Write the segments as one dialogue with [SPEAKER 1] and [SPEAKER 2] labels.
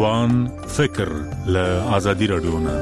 [SPEAKER 1] ځوان فکر له آزادي رادیو نه.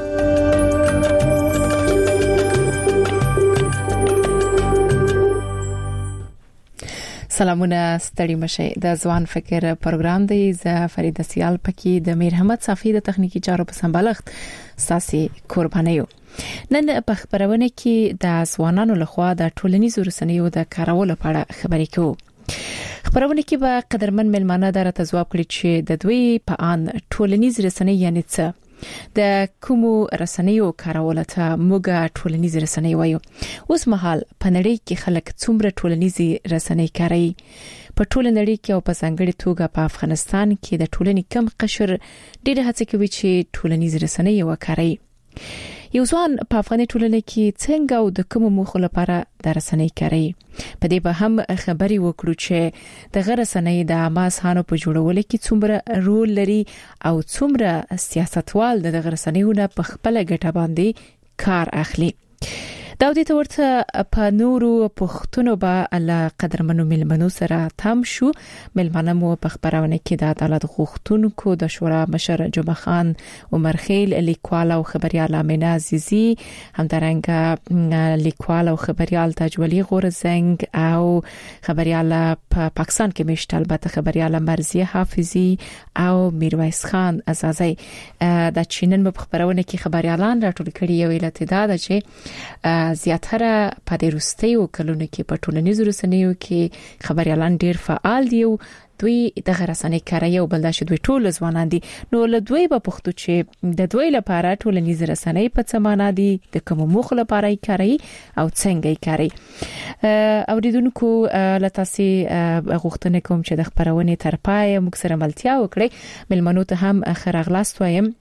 [SPEAKER 2] سلامونه ستړي مشه د ځوان فکر پروګرام دی. زه فرید سیال پکې د میر احمد صافی د تخنیکی چارو په سمبالښت ساسي قرباني یو. نن په خبرونه کې د ځوانانو لخوا د ټولنیزو رسنیو د کارولو په اړه خبرې کوو. خبرونه کې به قدرمن ملمانه درته ځواب کړي چې د دوی په ان ټولنیز رسنۍ یعنی څه د کومو رسنیو کارول ته موږ ټولنیز رسنۍ وایو. اوس مهال په نړۍ کې خلک څومره ټولنیز رسنۍ کاروي؟ په ټول نړۍ کې او په ځانګړي توګه په افغانستان کې د ټولنې کم قشر ډېر هڅه کوي چې ټولنیز رسنۍ وکړي. یو ځوان په افغاني ټولنه کې څنګه او د کوم موخو لپاره د رسنۍ کوي؟ په دې به هم خبري وکړو چې د رسنۍ د ماسهانو په جوړولو کې څومره رول لري او څومره سیاستوال د رسنیونو په خپل ګټه باندې کار اخلي. دا د تورته په نورو پښتنو به الله قدرمنو ملمنو سره تام شو. ملمنه مو په خبرونه کې د عدالت غوښتونکو د شورا مشر جمعه خان عمر خیل، لیکوال او خبريال امینه عزیزی، همدارنګه لیکوال او خبريال تاجولی غورزنګ او خبريال په پاکستان کې مشت البته خبريال مرزیه حافظی او میرویس خان عزازی. د چینن په خبرونه کې خبريالان راټول کړي یو علت دا ده چې زیاتره په دې وروستیو کلونو کې په ټولنیزو رسنیو کې خبريالان ډیر فعال دي او دوی د رسنۍ کاروي او بل دا چې دوی ټول ځوانان دي. نو له دوی په پښتو چې د دوی لپاره ټولنیز رسنۍ په څه معنا دي، د کوم موخ لپاره یې کاروي او څنګه یې کاروي. اوریدونکو لتاسي غوښتنه کوم چې د خبرونه تر پای موږ سره ملتیا وکړي. ملمنو ته هم خراغلاست وایم.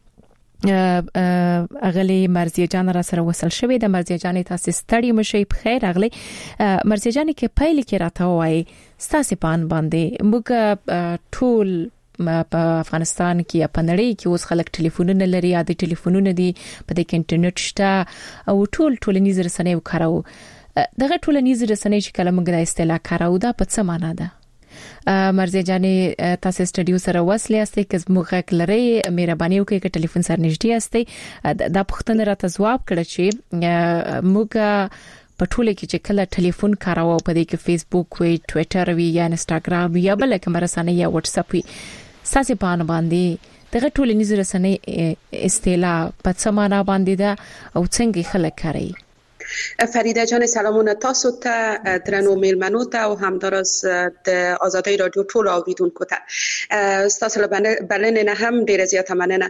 [SPEAKER 2] اغلی مرزیه جان را سره وصل شوی. د مرزیه جان تاسو ستړي مشي په خیر اغلی. مرزیه جان کې پایل کې راته وای ستاسو پان باندې موږ ټول په افغانستان کې په نړۍ کې اوس خلک ټلیفونونه لري، عادي ټلیفونونه دي، په دې کې انټرنیټ شته او ټولنیز رسنۍ وکړو. دغه ټولنیز رسنۍ چې کله موږ د اصطلاح کارو دا په څه معنا ده؟ مرزیه جانې تاسو سټډیو سره وصلې استئ که موږ لري مهرباني وکړئ که ټلیفون سره نږدې استئ. دا پوښتنه راته ځواب کړه چې موږ په ټوله کې چې کله ټلیفون کاروو په دې کې فیسبوک وي، ټوئیټر وي یا انستګرام وي یا بل کوم رسنۍ یا واتس اپ وي، ساسي پان باندې دغه ټولنیز رسنۍ اصطلاح په څه معنا باندې ده او څنګه خلک کاروي؟
[SPEAKER 3] فریده جان سلامونه تاسو ته، درنو میلمنو ته او همدارس د آزادی رادیو ټول اوریدونکو ته. تاسو بلنه نه هم ډیره زیاته مننه.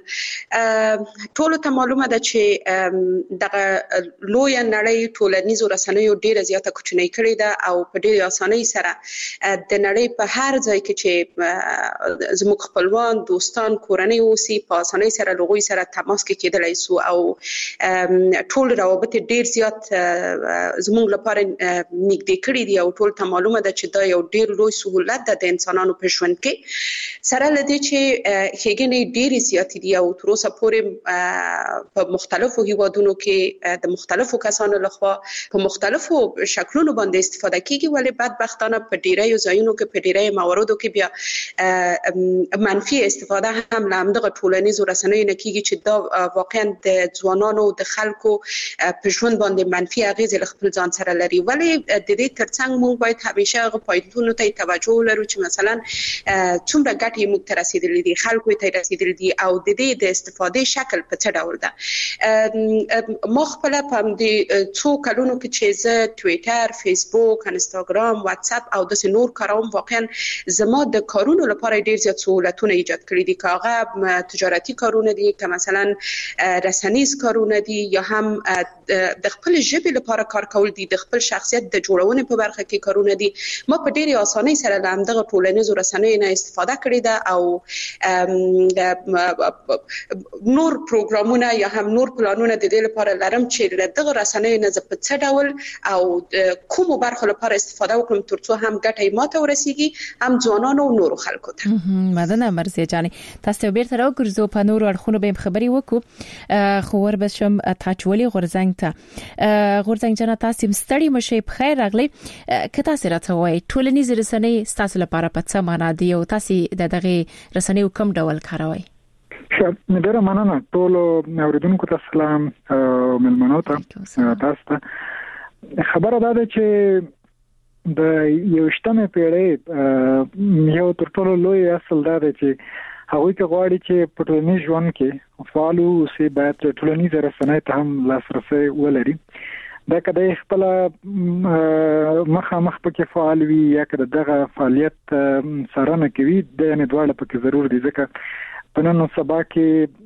[SPEAKER 3] ټول ته معلومه ده چې دغه لوی نړۍ ټولنیزو رسنیو ډیره زیاته کوچنۍ کړې ده او په ډیره اسانۍ سره د نړۍ په هر ځای کې چې زموږ خپلوان، دوستان، کورنۍ اوسي په اسانۍ سره لغوي سره تماس کې کېدلای سو او ټول روابط ډیر زیات زموږ لپاره نږدې کړی دی او ټول ته معلومه ده چې دا یو ډیر لوی سہولت ده د انسانانو په ژوند کې. سره لدی چې هیګنې ډیر زیات دي او تر اوسه پورې په مختلفو هیوادونو کې د مختلفو کسانو لخوا په مختلفو شکلونو باندې استفاده کیږي، ولی بدبختانه په ډیرو ځایونو کې په ډیرو مواردو کې بیا منفي استفاده هم له همدغه ټولنیزو رسنیو نه کیږي چې دا واقعا د ځوانانو د خلکو په ژوند باندې منفي اغیز خپل ځان سره لري. ولی د دې ترڅنګ موږ باید همیشه غو پوینټونو ته توجه ولرو چې مثلا څومره ګټې موږ ته رسیدلې دي، خلکو ته رسیدلې دي او د دې د استفادې شکل په څه ډول ده. ما خپل په دې څو کلونو کې چې زه ټوئیټر، فیسبوک، انستګرام، واتس اپ او د نور کاروم، واقعا زما د کارونو لپاره ډیر زیات سہولتونه ایجاد کړی دي، که هغه تجارتي کارونه دي، که مثلا رسنیز کارونه دي یا هم د خپل ژبې لپاره کار کول دي، د خپل شخصیت د جوړونې په برخه کې کارونه دي. ما په ډېرې اسانۍ سره له همدغه ټولنیزو رسنیو نه استفاده کړې ده او نور پروګرامونه یا هم نور پلانونه د دې لپاره لرم چې له دغه رسنیو نه په څه ډول او کومو برخو لپاره استفاده وکړم ترڅو هم ګټه ماته ورسیږي هم ځوانانو او نورو خلکو ته.
[SPEAKER 2] مدنه مرزیه جانې تاسو بیرته راوګرځو په نورو اړخونو به خبري وکړو. خو ور بشم تاجولی غورزنګ ته غورزنګ جنا تاسو مستړی مشه په خیر راغلی. که تاسو راته وایي ټولنیز رسنۍ تاسو لپاره په څه معنا دي او تاسو دغه رسنۍ کوم ډول کاروئ؟
[SPEAKER 4] ډېره مننه ټول اوریدونکو ته سلام ملمنو ته تاسو ته. خبره ده چې د 21مې پیړۍ یو تر ټولو لوی اصل دا دی چې هغوی کې غواړي چې په ټولنیز ژوند کې فعال اوسي، باید ټولنیز رسنۍ ته هم لاسرسي ولري. دا کله خپل مخامخ پکې فعال وي یا کله دغه فعالیت سره نه کوي، د نه دواړه پکې ضرور دي، ځکه په نن سبا کې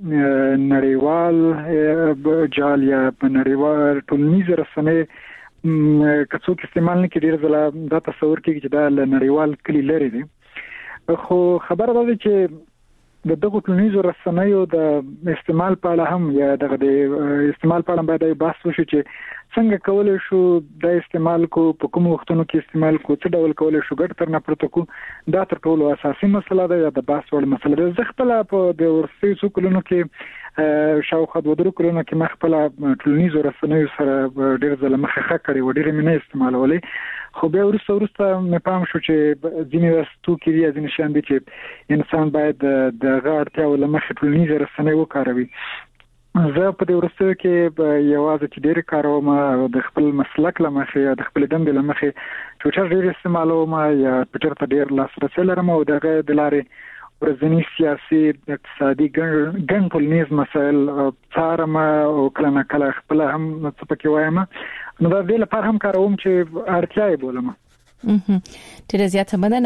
[SPEAKER 4] نړیوال جال یا نړیوال ټولنیز رسنۍ کڅوک استعمال نه کوي، ډیر ځله دا تصور کوي چې دا نړیوال کلی لري دي. خو خبره ده چې د دغه ټولنیزو رسنیو د استعمال په اړه هم یا د استعمال په اړه باید بحث وشي چې څنګه کولای شو د استعمال کو په کوم وختونو کې استعمال کو، څه ډول کولای شو ګډ تر نه پروت کو. دا تر ټولو اساسي مسله ده یا د بحث وړ مسله ده. زه خپل په د ورسې څوکلونو کې شاوخوا 2 کلونو کې مخ په ټولنیزو رسنیو سره ډېر ځله مخه کړې و، ډېر مې نه استعمالولې. خو بیا وروسته مې پام شو چې ځینې وستو کې دي ځینې شیان دي چې انسان باید د غاړتیا ول مخه ټولنیزو رسنیو وکاروي. زه په دې ورسته کې یوازې چې ډېر کاروم د خپل مسلک لمخې یا د خپل دندې لمخې ټویټر ډېر استعمالوم یا ټویټر ته ډېر لاسرسي لرم او دغه د لارې ورځنی سیاسي اقتصادي ګڼ ټولنیز مسایل څارم او کله نه کله خپل هم څه پکې وایم. نو دا د لپاره هم کاروم چې اړتیا یې بولم.
[SPEAKER 2] ډېر زیاته مننه.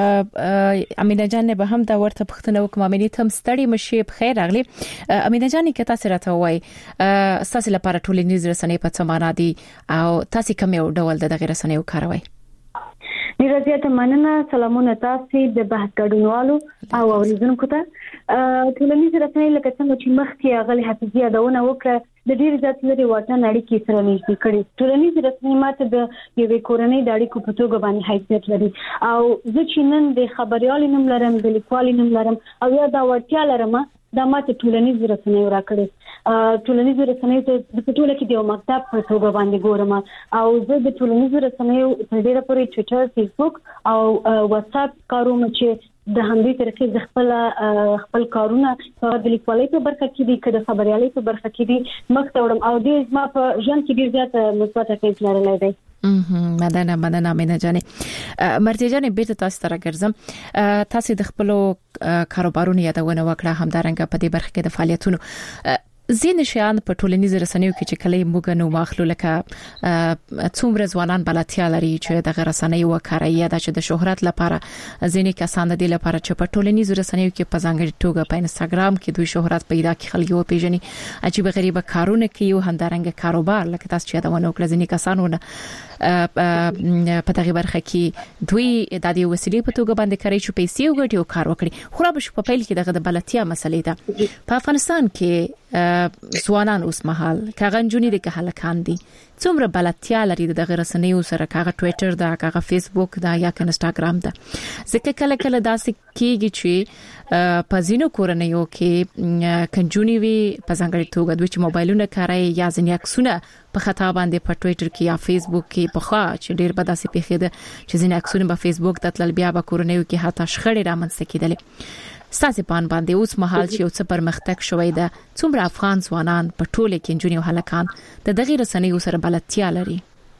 [SPEAKER 2] امینه جان به هم دا ورته پښتنه وکم. امینه تم ستړي مشي په خیر راغلی. امینه جان کې تاسو راته وای تاسو لپاره ټولنیز رسنۍ په څه معنا دي او تاسو کوم یو ډول د غیر رسنیو کاروي؟
[SPEAKER 5] ډېر زیاته مننه. سلامونه تاسو د بحث ګډونوالو او اوریدونکو ته. ټولنیز رسنۍ لکه څنګه چې مخکې غلي حفظي یادونه وکړه د ډېر زیات لري واټن اړیکې سره نږدې کړي. ټولنیز رسنۍ ماته د یوې کورنۍ د اړیکو په توګه باندې حیثیت لري او زه چې نن د خبريال نوم لرم، د لیکوال نوم لرم او یا دا وړتیا لرم، دا ماته ټولنیز رسنۍ راکړي. ټولنیز رسنۍ ته د ټوله کې د یو مکتب په توګه باندې ګورم او زه د ټولنیز رسنۍ په ډېره پورې ټویټر، فیسبوک او واتس اپ کاروم چې د همدې طریقې خپل کارونه د لیکوالۍ په برخه کې دي که د خبريالۍ په برخه کې دي مخ ته وړم او دې زما په ژوند کې ډېر زیات مثبت اغېز لرلی دی.
[SPEAKER 2] مننه مینه جانې. مرتضی جانې بیرته تاسو ته راګرځم. تاسو د خپل کاروبارونو یادونه وکړه، همدارنګه په دې برخه کې د فعالیتونو زین شیان په ټولنیز رسنیو کې چې کله موږ نو ماخلو لکه څومره ځوانان بلاتیا لري چې د رسنیو وکړي یا د شهرت لپاره ځینې کسان د دې لپاره چې په ټولنیز رسنیو کې په ځانګړي توګه په انستګرام کې دوی شهرت پیدا کړي خلک یو پیژني عجیب غریب کارونه کوي او همدارنګه کاروبار لکه تاسو چې دا ونه کړی ځینې کسانونه په دغه برخه کې دوی د دې وسیلې په توګه باندې کوي چې پیسې وګټي او کار وکړي. خو را به په پیل کې دغه د بلاتیا مسلې ده په افغانستان کې ځوانان اوس مهال کاغنجونی د کهلکان دي څومره بلاتیا لري د رسنیو سره، کاغه ټویټر دا، کاغه فیسبوک دا یا انستګرام دا. ځکه کله کله داسې کیږي چې په ځینو کورنیو کې کنجونی وي په ځانګړي توګه دوی چې موبایلونه کاروي یا ځینې عکسونه په خطا باندې په ټویټر کې یا فیسبوک کې په خوا چې ډیر به داسې پیښیده چې ځینې عکسونه په فیسبوک د تل بیا په کورنیو کې حتی شخړې رامنځته کېدلې. ستاسو په باندې اوس مهال چې یو څه پرمختګ شوی ده، څومره افغان ځوانان په ټوله کې جنونی او هلکان د دغه رسنیو سره بلدتیا لري؟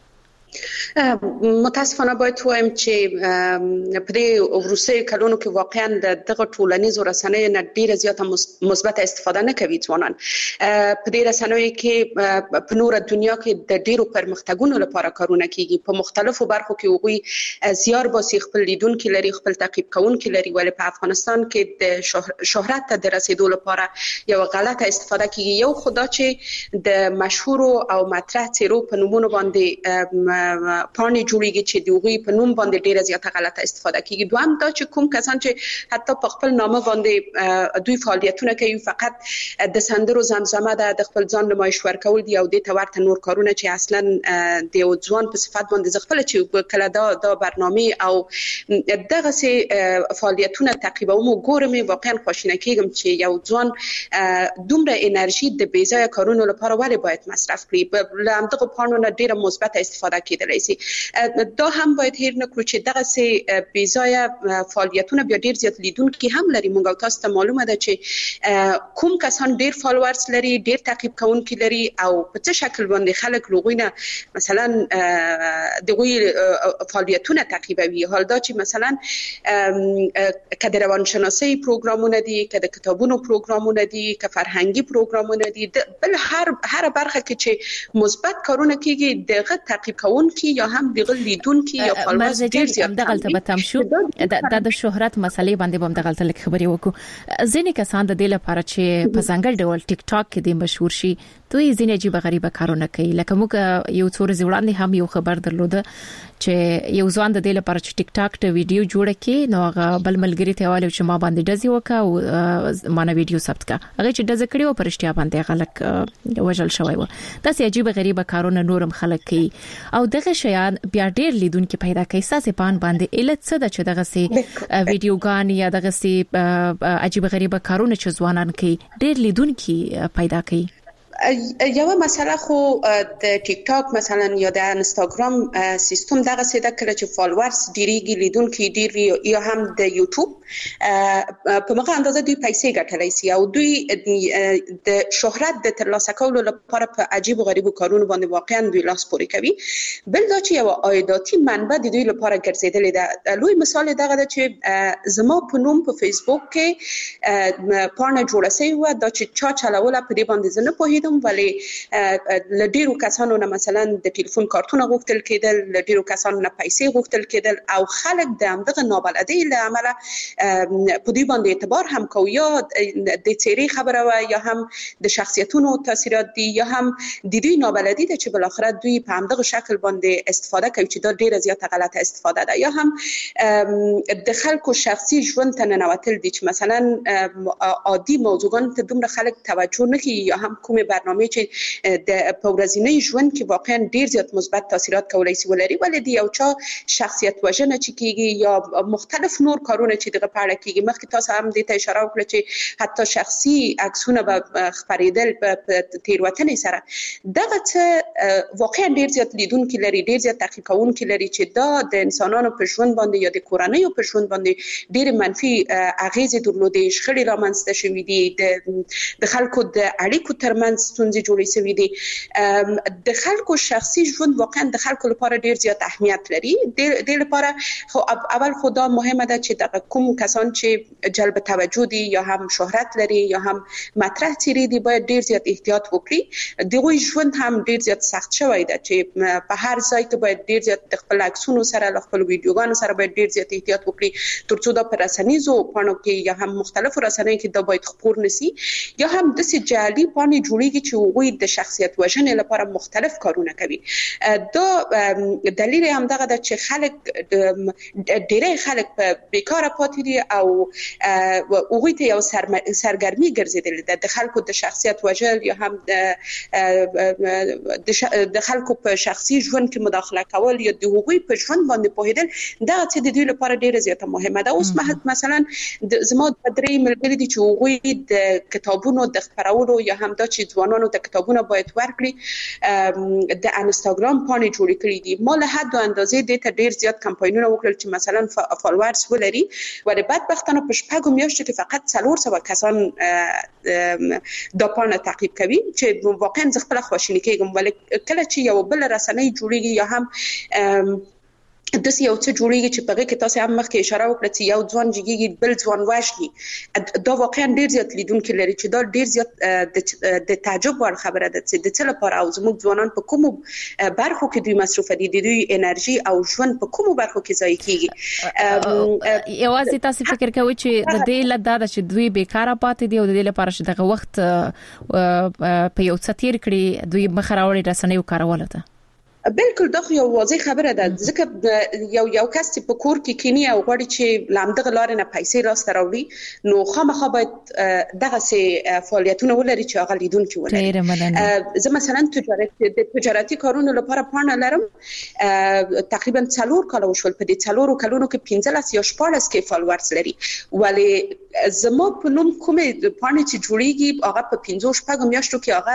[SPEAKER 3] متاسفانه باید وایم چې په دې وروستي کلونو کې واقعا دغه ټولنیزو رسنیو نه ډیره زیاته مثبت استفاده نه کوي ځوانان. په دې رسنیو کې په نور دنیا کې د ډیرو پرمختګونو لپاره کارونه کیږي، په مختلفو برخو کې وګړي زیار باسي، خپل لیدونکو لري، خپل تعقیب کوونکو لري، ولې په افغانستان کې د شهرت ته د رسیدو لپاره یو غلطه استفاده کیږي. یو خدا چې د مشهور او مطرح څیرو په نومونو باندې پانی جوړیږي چې دوی په نوم باندې ډیره زیاته غلطه استفاده کیږي. دوام دا چې کوم کسان چې حتی په خپل نامه باندې دوی فعالیتونه کوي فقط د سندرو زمزمه ده، د خپل ځان نمایش ورکول دي او د تورته نور کارونه چې اصلا د ځوان په صفت باندې ځخپل چې کله دا برنامه او دغه سي فعالیتونه تعقیبوم او ګورم واقعا خوشینه کیږم چې یو ځوان دومره انرژي د بیځای کارونو لپاره ولې باید مصرف کړي. لامدغه پانونه ډیره مثبت استفاده کېدلی شي. دا هم باید هیر نکړو چې دغه سي بیزای فعالیتونه بیا ډیر زیات لیدونکي هم لري. موږ تاسو ته معلومه ده چې کوم کسان ډیر فالوورز لري، ډیر تعقیب کوونکي لري او په څه شکل باندې خلک لوغوینه مثلا دغه فعالیتونه تعقیبوي. حال دا چې مثلا کده روانشناسی پروګرامونه دي، کده کتابونو پروګرامونه دي، که فرهنګي پروګرامونه دي، بل هر برخه کې چې مثبت کارونه کیږي دغه تعقیب کوونکي یا هم دغه لیدونکي یا فالوورز ډیر زیات
[SPEAKER 2] دغه ته تم شو. د شهرت مسلې باندې هم دغه ته خبرې وکړو. ځینې کسان د دې لپاره چې په ځانګړي ډول ټیک ټاک کې د مشهور شي دوی ځینې عجیب غریبه کارونه کوي. لکه موږ یو څور زوړاندې هم یو خبر درلوده چې یو ځوان د دې لپاره چې ټیک ټاک ته ویډیو جوړ کړي نو هغه بل ملګری ته والو چې ما باندې ډزې وکړه او مانه ویډیو ثبت کړه. هغه چې ډزې کړي او پرشتیا باندې غلط وژل شوی و. دا سي عجیب غریبه کارونه نورم خلک کوي او دغه شیان بیا ډیر لیدونکو پیدا کوي. ساسې پان باندې علت څه ده چې دغه سي ویډیوګان یا دغه سي عجیب غریبه کارونه چې ځوانان کوي ډیر لیدونکو پیدا کوي؟
[SPEAKER 3] یو مسله خو د ټیک ټاک مثلا یا د انستګرام سیستم دغه څه د کله چې فالوورز ډیریږي، لیدونکو ډیر یا هم د یوټیوب په مغه اندازه دوی پیسې ګټلای شي او دوی د شهرت د ترلاسه کولو لپاره په عجیب او غریب کارونو باندې واقعا دوی لاس پورې کوي. بل دا چې یو عایداتي منبع د دوی لپاره ګرځیدلې ده. لوی مثال دغه ده چې زما په نوم په فیسبوک کې پاڼه جوړه شوې و دا چې چا چلوله په دې باندې زنه په ولی لډیرو کسانو نه مثلا د ټلیفون کارتونه غوښتل کېدل، لډیرو کسانو نه پیسې غوښتل کېدل او خلک د همدغه نابلدۍ له امله په دې باندې اعتبار هم کوي. یا د چیرې خبره و یا هم د شخصیتونو تاثیرات دي یا هم د دوی نابلدۍ ده چې بل آخرت دوی په همدغه شکل باندې استفاده کوي چې دا ډیره زیاته غلطه استفاده ده. یا هم د خلکو شخصي ژوند ته ننوتل دي چې مثلا عادي موضوعات ته دومره خلک توجه نه کوي یا هم کومه برنامه چې د پورزینې ژوند کې واقعا ډیر زیات مثبت تاثیرات کولای شي ولري. ولې یو چا شخصیت وژنه چې کیږي یا مختلف نور کارونه چې دغه په اړه کیږي. مخکې تاسو هم دې ته اشاره وکړه چې حتی شخصي عکسونه به خبرېدل په تیروتنې سره دغه څه واقعا ډیر زیات لیدونکو لري، ډیر زیات تعقیب کوونکو لري چې دا د انسانانو په ژوند باندې یا د کورنۍ په ژوند باندې ډیر منفي اغیزې درلودې، شخړې رامنځته شوې دي، د خلکو د اړیکو ترمنځ ستونزې جوړې شوې دي. د خلکو شخصي ژوند واقعا د خلکو لپاره ډیر زیات اهمیت لري. د لپاره خو اول خدا مهمه ده چې د کوم کسان چې جلب توجه دي یا هم شهرت لري یا هم مطرح چیرې دي باید ډیر زیات احتیاط وکړي. دغه ژوند هم ډیر زیات سخت شوی ده چې په هر ځای کې باید ډیر زیات خپل عکسونو سره خپل ویډیوګانو سره باید ډیر زیات احتیاط وکړي ترڅو دا پر رسنیزو پاڼو کې یا هم مختلفو رسنیو کې دا باید خپور نشي یا هم د سي جعلي پاڼې جوړیږي چې وګړي د شخصیت وژنې لپاره مختلف کارونه کوي. دا دلیل هم دغه د چې خلک ډېری خلک په بیکاره پاتې دي او وګړي ته یو سرګرمي ګرځیدل ده د خلکو د شخصیت وژل یا هم د خلکو په شخصي ژوند کې مداخله کول یا د وګړي په ژوند باندې پوهیدل دا چې د دوی لپاره ډېره زیاته مهمه ده. اوس مثلا زما د درې ملګري دي چې وګړي د کتابونو د خبرولو یا هم دا چې ځوانانو ته کتابونه باید ورکړي د انستګرام پاڼې جوړې کړې دي. ما له حد او اندازې د ته ډیر زیات کمپاینونه وکړل چې مثلا فالوورز ولري ولې بدبختانه په شپږو میاشتو کې فقط 400 کسان د پاڼې تعقیب کوي چې واقعا زه خپل خوشحالي کوم. ولې کله چې یو بل رسنۍ جوړیږي یا هم د یو څه جوړیږي چې په هغه کې تاسو هم مخکې اشاره وکړه چې یو ځوان جګیږي بل ځوان واشي، دا واقعا ډیر زیات لیدونکو لري چې دا ډیر زیات د تعجب وړ خبره ده چې د څه لپاره او زموږ ځوانان په کومو برخو کې دوی مصروف دي، د دوی انرژي او ژوند په کومو برخو کې ضایع کیږي.
[SPEAKER 2] یوازې تاسو فکر کوئ چې د دې لپاره چې دوی بیکاره پاتې دي او د دې لپاره چې دغه وخت په یو څه تیر کړي دوی مخراوړي رسنۍ وکړول ته؟
[SPEAKER 3] بالکل دا خو یو واضح خبره ده ځکه یو کس چې په کور کې کینی او غواړي چې لامدغه لار نه پیسې راسته راوړي نو خامخا باید دغه سي فعالیتونه ولري چې هغه لیدونکو ولري. زه مثلا تجارتي کارونو لپاره پاڼه لرم تقریبا 4 کال وشول، په دې 4 کلونو کې 15 یا 14 کې فالوورز لري، ولی زما په نوم کومه پاڼې چې جوړیږي هغه په 15 میاشتو کې هغه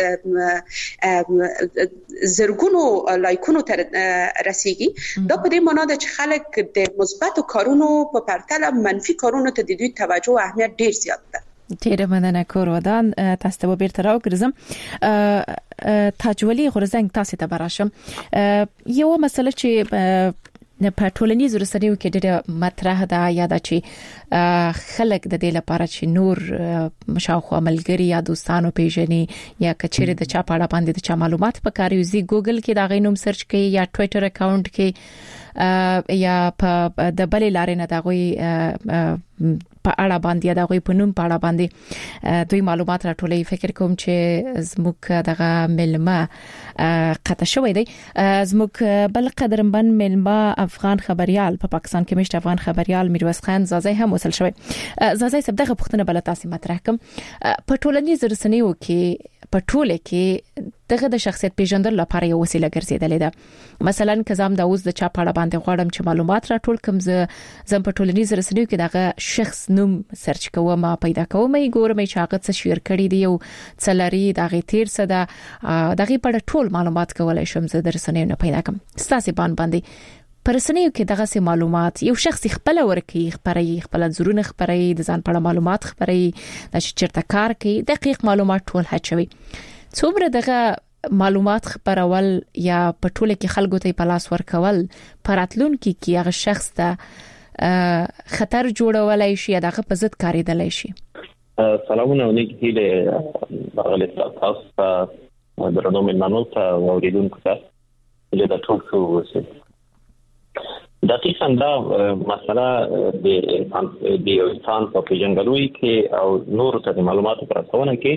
[SPEAKER 3] زرګونو لایکونو ته رسیږي. دا په دې معنی ده چې خلک د مثبت کارونو په پرتله منفي کارونو ته د دوی توجه او اهمیت ډیر زیات ده.
[SPEAKER 2] ډیره مننه کورودان. تاسو ته بیرته راوګرځم. تاجولي غورزنګ تاسو ته براشم. یو مسله چې په ټولنیزو رسنیو کې ډېره مطرح ده یا د چې خلک د دې لپاره چې نور مشاوخه ملګری یا دوستانو پیژني یا کچېره د چا په اړه باندې د چا معلومات په کار یوزي ګوګل کې دا غینوم سرچ کوي یا ټوئیټر اکاونټ کې یا په د بلې لارې نه دا غوي په اړه باندې دا غوي په نوم په اړه باندې دوی معلومات راټولې. فکر کوم چې زموږ دغه ملما قطع شوې دی. زموږ بل قدرمن ملما افغان خبريال په پاکستان کې مشت افغان خبريال میرویس خان زازی هم وصل شوی. زازی سب دغه پښتنه بل تاسو مطرح کوم په ټولنیز رسنیو کې په ټوله کې دغه د شخصیت پیژندل لپاره یو وسیله ګرځیدلې ده. مثلا کزام دا اوس د چا په اړه باندې غواړم چې معلومات راټول کوم زم په ټولنیز رسنیو کې دغه شخص نوم سرچ کوم ما پیدا کوم ګورم چې هغه څه شیر کړی دی او څلري دغه تیر څه ده دغه په ټول معلومات کولای شم زه د رسنیو نه پیدا کوم. ستاسو باندې پرسنیو کې دغه سي معلومات یو شخص خپل ورکی خبري خپل زرونه خبري د ځان په معلومات خبري د چیرته کار کوي دقیق معلومات ټول هڅوي. څومره دغه معلومات خبرول یا په ټوله کې خلکو ته په لاس ورکول پراتلون کې هغه شخص ته خطر جوړولای شي یا دغه په ضد کاریدلای شي.
[SPEAKER 6] سلامونه علیکم له بغل تاسو درنو ملمنو ته اوریدونکو ته له تاسو وسه دقیقاً دا مسله د انسان په پیژندګلوي کې او نور ته معلوماتو پر اساس کې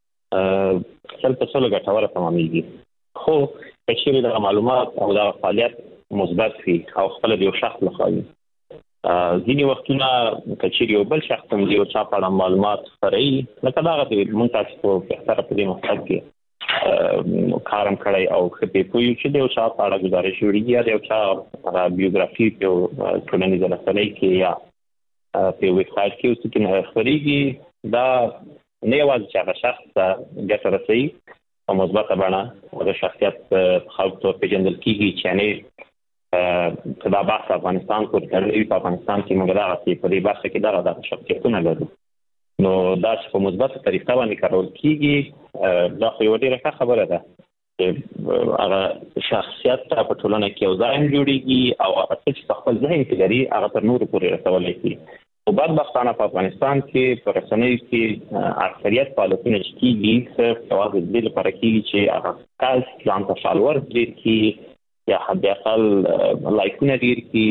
[SPEAKER 6] څلته ګټوره تمامېږي. خو چې دا معلومات او دا فعالیت مثبت وي او خپل یو شخص لخوا ځینې وختونه چې یو بل شخص هم یو چا په معلومات خوري لکه دا غوښتي مونږ تاسو په اختیار په دې مقصد کې کارم کړی او خپې پوي چې یو چا په اړه گزارش وړي یا یو چا بایوګرافي په ټولنیز رسنۍ کې یا په ویب سایټ کې اوس کې خوريږي دا نه یوازې چې هغه شخص ګټه رسوي او مثبت بڼه او د شخصیت خلکو ته پیژندل کیږي چې نه دا بحث افغانستان کو ترې په افغانستان کې موږ راځي په دې بحث کې دا شخصیتونه لرو نو دا چې په مثبت طریقه باندې کارول کیږي دا خو یو ډیره خبره ده چې هغه شخصیت په ټولنه کې یو ځای جوړیږي او هغه چې خپل ذهن کې لري هغه تر نورو پورې رسولای شي. او بدبختانه په افغانستان کې پر رسنیو کې اکثریت فعالیتونه کیږي صرف یوازې د لپاره کیږي چې هغه کال ځان ته فالوور ډیر یا حد اقل لایکونه ډیر کی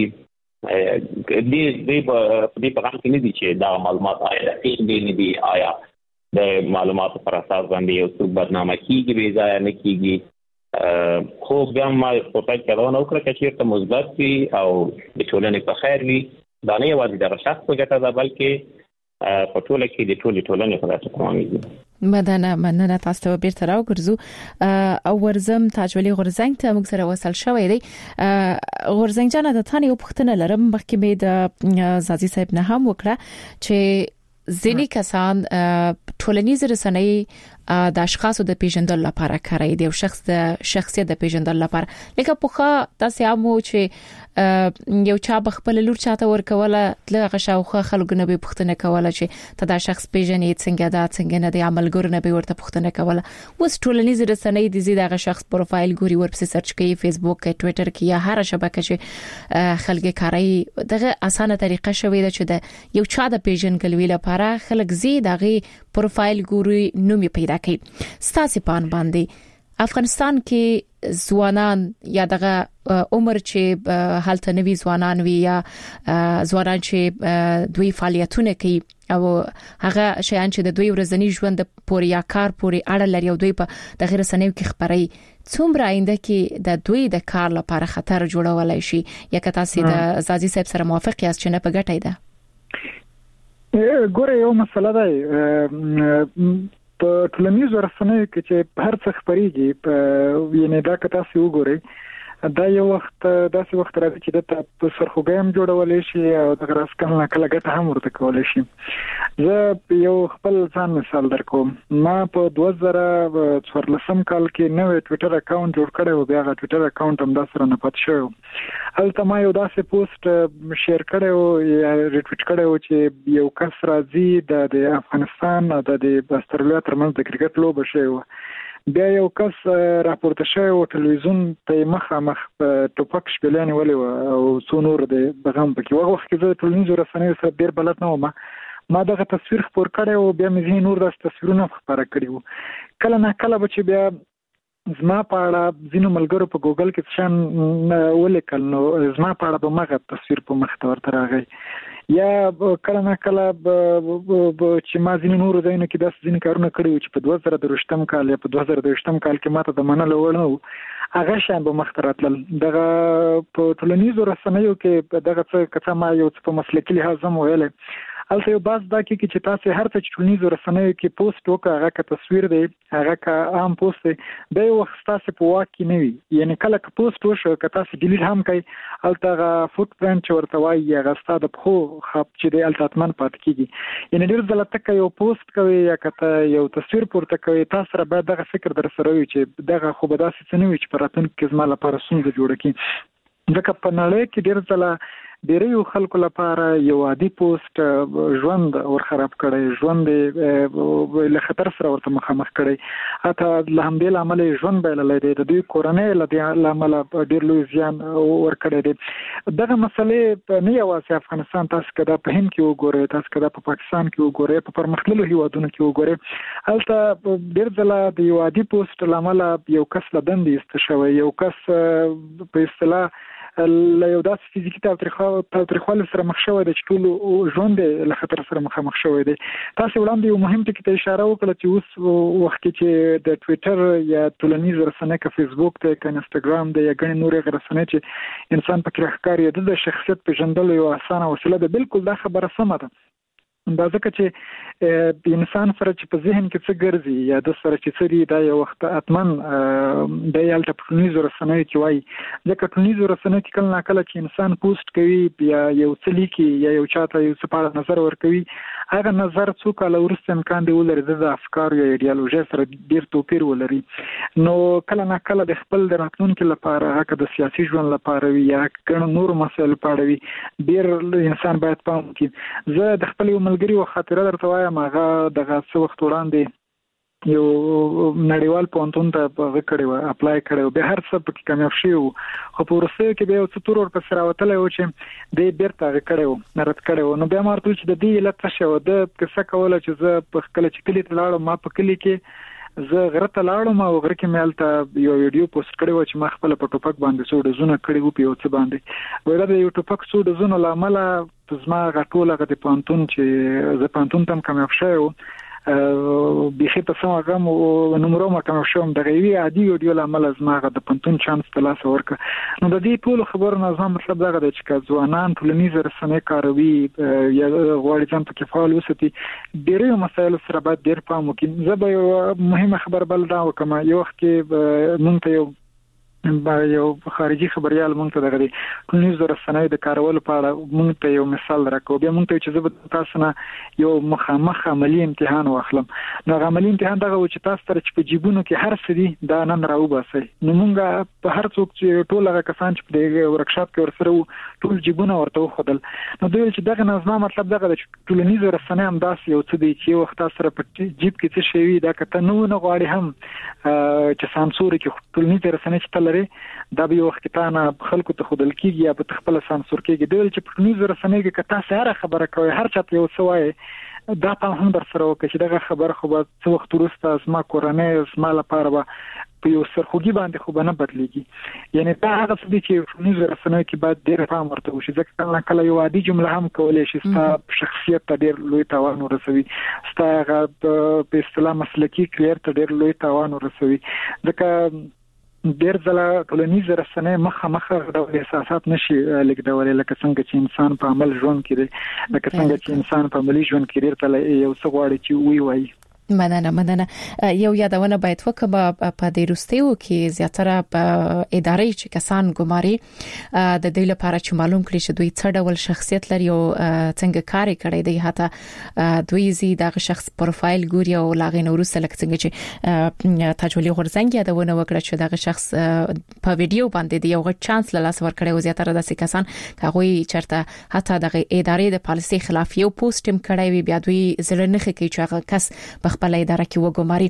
[SPEAKER 6] دې په پیغام کې نه دي چې دا معلومات آیا دې نه دي آیا د معلوماتو پر اساس باندې یو څه بدنامه کیږي به ځای نه کیږي. خو بیا ما په پای کې راونه وکړه چې چیرته مثبت وي او د ټولنې په خیر وي دا نه یوازې د شخص په ګټه ده بلکې په ټوله کې د ټولنې په ګټه کوي.
[SPEAKER 2] مننه تاسو ته بیرته راوګرځو او ورزم تاجولي غورزنګ ته موږ سره وصل شوې دی. غورزنګ جان د ثاني یو پښتنه لرم مخکې به د زازي صاحب نه هم وکړه چې ځینې کسان ټولنیز رسنۍ د اشخاصو د پیژندل لپاره کاروي د شخص د شخصیت د پیژندل لپاره لکه پوخه تاسو هم چې یو چا بخپل لور چاته ورکوله دغه شاوخه خلکو نه به پښتنه کوله چې ته دا شخص پیژنې څنګه دا څنګه نه دی عملګر نه به ورته پښتنه کوله. اوس ټولنیز رسنۍ د زیات دغه شخص پروفایل ګوري ورپسې سرچ کوي فیسبوک کې ټوئیټر کې یا هر شبکه چې خلک کاروي دغه اسانه طریقه شوې ده چې د یو چا د پیژنګلوي لپاره خلک زی دغه پروفایل ګوري نوم پیدا کوي. ستاسو باندې افغانستان کې ځوانان یا دغه عمر چې حالت نوي ځوانان وي یا ځوانان چې دوی فعالیتونه کوي او هغه شیان چې د دوی ورځنی ژوند پورې یا کار پورې اړه لري او دوی په دغه رسنیو کې خبري څومره آینده کې د دوی د کار لپاره خطر جوړولای شي یا که تاسو د زازي صاحب سره موافق یاست چې نه په ګټه ده؟
[SPEAKER 4] ګوره یو مسله ده په ټولنیزو رسنیو کې چې هر څه خبريږي یعنی دا که تاسو وګورئ دا یو وخت داسې وخت راځي چې د په سرخوګیم جوړولې شي او د غراس کله کله ګټه هم ورته کولای شي. زه یو خپل ځان مثال درکوم. ما په 2014 کال کې نوې ټوئیټر اکاونټ جوړ کړی او بیا غا ټوئیټر اکاونټ هم د سره نه پات شو. هلته ما یو داسې پوسټ شیر کړی او ریټویټ کړی او چې یو کس راځي د افغانستان او د استرالیا ترمنځ د کرکټ لوبه شوی. بیا یو کس راپورته شوی او ټلویزیون ته مخامخ ټوپک شپلانې ولې او څو نور د بغم پکې وغه وخت کې زه ټلویزیون رسنیو سره ډیر بلد نه وم. ما دغه تصویر خبر کړی او بیا مې نور د تصویرونو خبره کړی وو. کله نه کله به چې بیا زما په اړه ځینو ملګرو په ګوګل کې شان ولیکل نو زما په اړه به مغه تصویر په مخ ته ورته راغی. یا کله نه کله چې ما ځینې نور ځایونو کې داسې ځینې کارونه کړي وو چې په 2023 کال یا په 2023 کال کې ماته د منلو وړ نه وو، هغه شان به مخ ته راتلل. دغه په ټولنیزو رسنیو کې دغه څه ما یو څه په مسلکي لحاظ هم ویل. البته یو باز دا کې چې تاسو هر څه چې ټولنیزو رسنیو کې پوسټ وکړه، هغه که تصویر دی، هغه که عام پوسټ دی، د یو وخت تاسو په واک کې نه وي. یعنی کله که پوسټ وشو که تاسو ډیلیټ هم کړئ، البته فوټ پرینټ ورته وایي هغه ستاسو د خو خپ چې دی البته اتمن پات کیږي. یعنی ډیر ځله تک یو پوسټ کوي یا که یو تصویر پورته کوي، تاسو سره باید دغه فکر در سره وي چې دغه خو به داسې څه نه وي چې په راتلونکي کې زما لپاره ستونزه جوړه کړي. ځکه په نړۍ کې ډیر ځله ډیرو خلکو لپاره یو عادي پوسټ ژوند ور خراب کړي، ژوند له خطر سره ورته مخامخ کړي. حتی له همدې لامل ژوند بایللې دی، د دوی کورنۍ له لامل ډیر لوی زیان ور کړی دی. دغه مسلې نه یوازې افغانستان، تاسو کدا په هند کې وګورئ، تاسو کدا په پاکستان کې وګورئ، په پرمختللو هیوادونو کې وګورئ، هلته ډیر ځله د یو عادي پوسټ لامل یو کس له دندې ایست شوی، یو کس په اصطلاح له یو داسې فزیکي تاوتریخوالي سره مخ شوی دی چې ټول ژوند له خطر سره مخامخ شوی دی. تاسو وړاندې یو مهم ټکی ته اشاره وکړه چې اوس وخت کې چې د ټوئیټر یا ټولنیز رسنۍ که فیسبوک ته که انستګرام دی یا ګڼې نورې رسنۍ چې انسان پکې راښکاري، د شخصیت پیژندلو یو اسانه وسیله ده. بالکل دا خبره سمه ده. دا ځکه چې انسان سره چې په ذهن کې څه ګرځي یا د سره چې څه دی، دا یو وخت اتمن د یالته ټولنیزو رسنیو کې وایي. ځکه ټولنیزو رسنیو کې کله نه کله چې انسان پوسټ کوي یا یو څه لیکي یا یو چاته یو څه په نظر ورکوي، هغه نظر څو کاله وروسته امکان دی ولري د افکار یا ایډیالوژي سره ډیر توپیر ولري. نو کله نه کله د خپل د راتلونکي لپاره، هغه د سیاسي ژوند لپاره وي یا ګڼ نور مسایل لپاره وي، ډیر انسان باید پام وکړي. زه د خپل ملګری و خاطره درته وایم، هغه دغه څه وخت وړاندې یو نړیوال پوهنتون ته هغه کړی و، اپلای کړی و، بیا هر څه پکې کامیاب شوی و، خو په وروستیو کې بیا یو څه تور ورپسې راوتلی و چې دی بیرته هغه کړی و، رد کړی و. نو بیا ما ورته وویل چې د دې علت څه شی و. ده کیسه کوله چې زه په کله چې کلي ته لاړم، ما په کلي کې زه غره ته لاړم او غره کې مې هلته یو ویډیو پوسټ کړی و چې ما خپله په ټوپک باندې څو ډزونه کړي وو په یو څه باندې. وایي د یو ټوپک څو ډزونو له امله زما هغه ټول هغه د پوهنتون چې زه پوهنتون ته هم کامیاب شوی وم، بيخي په سم هغه نمبر ما کوم شوم د غوي عادي ویډیو لامل زما غو د پنتون چانس په لاس ورک. نو د دې ټول خبرو نظام مطلب دا غواړي چې ځوانان ټولنیز رسنۍ کاروي یا غواړي چې په کې فعال وساتي، ډېرې مسایل سره باید ډېر پام وکړي. زه به مهمه خبر بل دا وکم، یو وخت کې مونږ ته یو خارجي خبريال مونږ ته دغه ټولنیز رسنۍ د کارولو په اړه مونږ ته یو مثال راکو. بیا مونږ ته چې زه تاسو نه یو مخامخ عملی امتحان واخلم. نو عملی امتحان دغه و چې تاسو تر چې په جیبونو کې هر څه دي دا نن راوباسي. نو مونږ په هر څوک چې ټول هغه کسان چې په ورکشاپ کې ورسره ټول جیبونه ورته وخدل. نو دوی چې دغه نظم مطلب دغه چې ټولنیز رسنۍ هم داس یو څه دي چې وخت سره په جیب کې څه شي دا کته نو نه غواړي هم چې سانسور کې ټولنیز رسنۍ چې دا به وخت ته نه خلکو ته خودل کیږي یا په خپل سانسور کېږي. دوی چې په نیوز رسنۍ کې کته سره خبره کوي، هر چاته یو څه وایي، دا په هم در سره وکړي چې دغه خبر خو به څو وخت وروسته زما کورنۍ زما لپاره به په یو سرخوږي باندې خو به نه بدلېږي. یعنی دا هغه څه دي چې نیوز رسنۍ کې باید ډېر پام ورته وشي، ځکه کله کله یو عادي جمله هم کولای شي ستا شخصیت ته ډېر لوی تاوان ورسوي، ستا په اصطلاح مسلکي کریئر ته ډېر لوی تاوان ورسوي. ځکه ډېر ځله ټولنیز رسنۍ مخ ډول احساسات نشي لیکدولای، لکه څنګه چې انسان په عمل ژوند کې دی، لکه څنګه چې انسان په عملي ژوند کې ډېر تل یو څه غواړي چې وایي.
[SPEAKER 2] مننه یو یادونه باید وکړه په دې روستیو کې زیاتره ادارې چې کسان ګماري د دې لپاره چې معلوم کړي چې دوی څه ډول شخصیت لري او څنګه کار کوي دی حتی دوی زی دغه شخص پروفایل ګوري او لاغې نورسته لکه څنګه چې تجولي غورځنګ یادونه وکړه چې دغه شخص په ویډیو باندې دی یو غټ چانس له لاس ورکړي او زیاتره د کسان هغه چرته حتی دغه ادارې د پالیسي خلاف یو پوسټ هم کړی وي بیا دوی زړه نه خکې چې هغه کس خپل اداره کې وګماري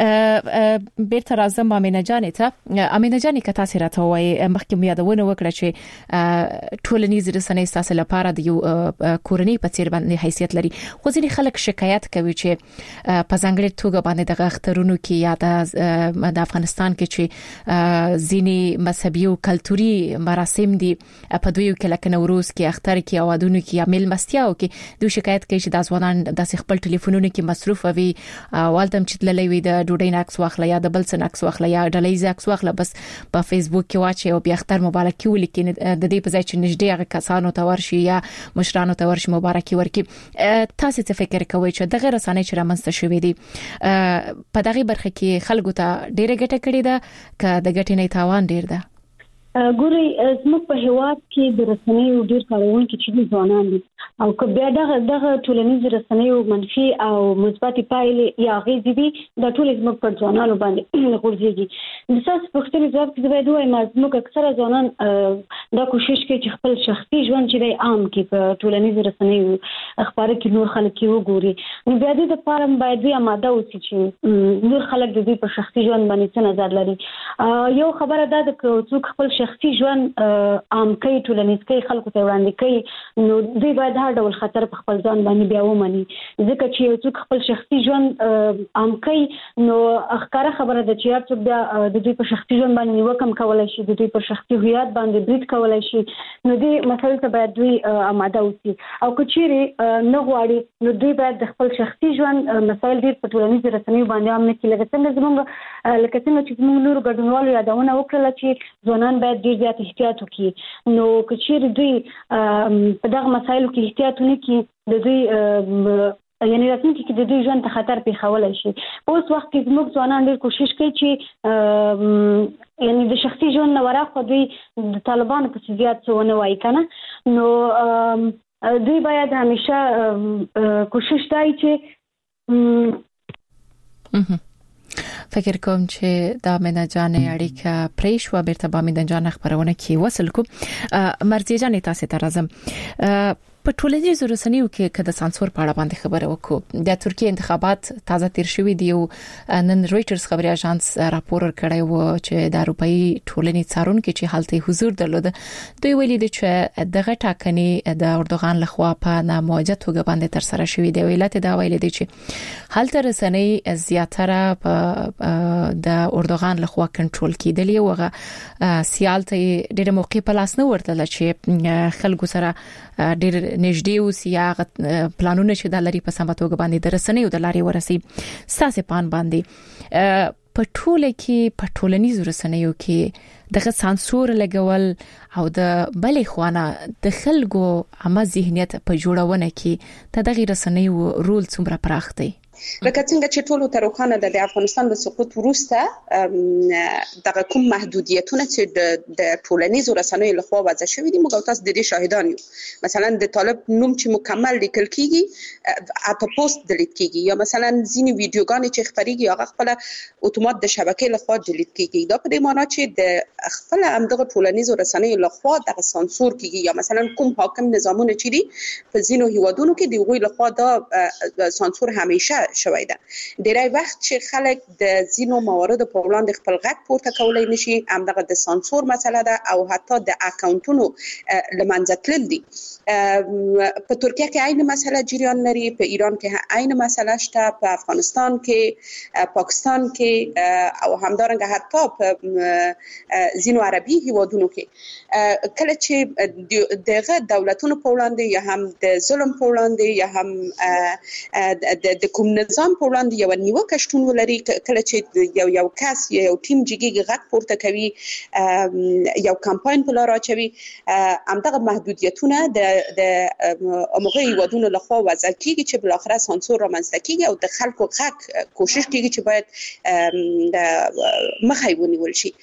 [SPEAKER 2] بیرته راځم امینه جان ته امینه جان که تاسو راته وایي مخکې یادونه وکړه چې ټولنیز رسنۍ تاسو لپاره د یو کورنۍ په څیر باندې حیثیت لري خو ځینې خلک شکایت کوي چې په ځانګړي توګه باندې د اخترونو کې یا د افغانستان کې چې ځینې مذهبي او کلتوري مراسم دي په دوی کې لکه نوروز کې اختر کې او ودونو کې یا میلمستیاو کې دوی شکایت کوي چې د ځوانان د خپل ټلیفونونو کې مصروف وي والدم چې تللی وي د ډوډۍ ناکس واخله یا د بل څه ناکس واخله یا ډلې ناکس واخله بس په فیسبوک کې واچي او بیا اختر مبارکي ولیکي د دې په ځای چې نږدې هغه کسانو ته ورشي یا مشرانو ته ورشي مبارکي ورکي تاسو څه فکر کوئ چې دغه رسنۍ چې رامنځته شوې دي په دغه برخه کې خلکو ته ډېره ګټه کړې ده که د ګټې نه تاوان ډېر ده
[SPEAKER 5] ګوري زموږ په هیواد کې د رسنیو ډېر کارونکي چې ځوانان دي او که بیا دغه ټولنیز رسنیو منفي او مثبت پایلې یا غیزي دي د ټول زموږ پر ځوانانو باندې غورځيږي د تاسو په اختیار ځواب کې زه دوی زموږ اکثره ځوانان دا کوشش کوي چې خپل شخصي ژوند چې عام کې په ټولنیز رسنیو خبره کې نور خلک یې وګوري نو بیا د لپاره باید دوی آماده اوسي چې نور خلک د دې په شخصي ژوند باندې څه نظر لري یو خبره ده چې څوک خپل شخصي ژوند عام کوي ټولنیز کوي خلکو ته وړاندې کوي نو دوی باید هر ډول خطر په خپل ځان باندې بیا ومني ځکه چې یو څوک خپل شخصي ژوند عام کوي نو ښکاره خبره ده چې هر څوک بیا د دوی په شخصي ژوند باندې وکم کولای شي د دوی په شخصي هویت باندې برید کولای شي نو دې مسایل ته باید دوی آماده اوسي او کچېری نه غواړي نو دوی باید د خپل شخصي ژوند مسایل ډېر په ټولنیز رسنیو باندې عام نه کړي لکه څنګه چې موږ نور ګډونوالو یادونه وکړه چې ځوانان باید ډېر زیات احتیاط وکړي نو کچېری دوی په دغه مسایلو کې احتیاط ونه کړي د دوی یعنی راتلونکي کې د دوی ژوند ته خطر پیښولای شي اوس وخت کې موږ ځوانان ډېر کوشش کوي چې یعنی د شخصي ژوند نه ورخ دوی د طالبانو په زیات څونه وایي کنه نو دوی باید همیشه کوشش کوي چې
[SPEAKER 2] فکر کوم چې د امینه جان اړیکه پریش و بیرته با امینه جان خبرونه کې وصل کو مرزي جان تاسو ته راځم په ټولنیز رسنیو کې کده سانسور په اړه باندې خبره وکړو د ترکیه انتخابات تازه تیر شوې دي او نن رويټرز خبري اژانس راپور کړی و چې د اروپאי ټولنې څارونکو چې حالته حضور درلود دوی ویلي دي چې دغه ټاکنې د اردوغان لخوا په ناموجه توګه باندې تر سره شوې دي ویلات دا ویلي دي چې حالته رسنۍ زیاتره د اردوغان لخوا کنټرول کیدلې وغه سیالته ډېر موقع په لاس نه ورتل چې خلکو سره ډېر نږدې اوسي یا پلانونه چې د لاري په سمه توګه باندې د رسنیو د لاري ورسي ساسې پان باندې په ټوله کې په ټولنیز رسنیو کې دغه سانسور لګول او د بلې خوانه د خلکو عامه ذهنیت په جوړونه کې دغه رسنیو رول څومره پراخ دی
[SPEAKER 3] لکه څنګه چې ټولو ته روښانه ده د افغانستان د سقوط وروسته دغه کوم محدودیتونه چې د ټولنیزو رسنیو لخوا وضع شوي دي موږ تاسو د دې شاهدان یو مثلا د طالب نوم چې مکمل لیکل کیږي اته پوسټ ډیلیټ کیږي یا مثلا ځینې ویډیوګانې چې خبريږي هغه خپل اتومات د شبکې لخوا ډیلیټ کیږي دا په دې معنی چې د خپل همدغه ټولنیزو رسنیو لخوا د سانسور کیږي یا مثلا کوم حاکم نظامونه چې دي په ځینو هیوادونو کې د غوي لخوا دا سانسور همیشه شوی ده ډیری وخت چې خلک د زینو مواردو په وړاندې خپل غږ پورته کولای نشي همدغه د سانسور مسله ده او حتی د اکاونټونو لمنځه تلل دي په ترکیه کې عین مسله جریان لري په ایران کې عین مسله شته په افغانستان کې پاکستان کې او همدارنګه حتی په زینو عربي هیوادونو کې کله چې دغه دولتونو په وړاندې یا هم د ظلم په وړاندې یا هم د کوم نظام په وړاندې یو نیوکه شتون ولري. کله چې یو کس یو ټیم جګیږي غږ پورته کوي یو کمپاین په لار اچوي همدغه محدودیتونه د عمومي هیوادونو لخوا وضع کیږي چې بل اخر سانسور رامنځته کیږي او د خلکو غږ کوشش کیږي چې باید مخه ونیول شي.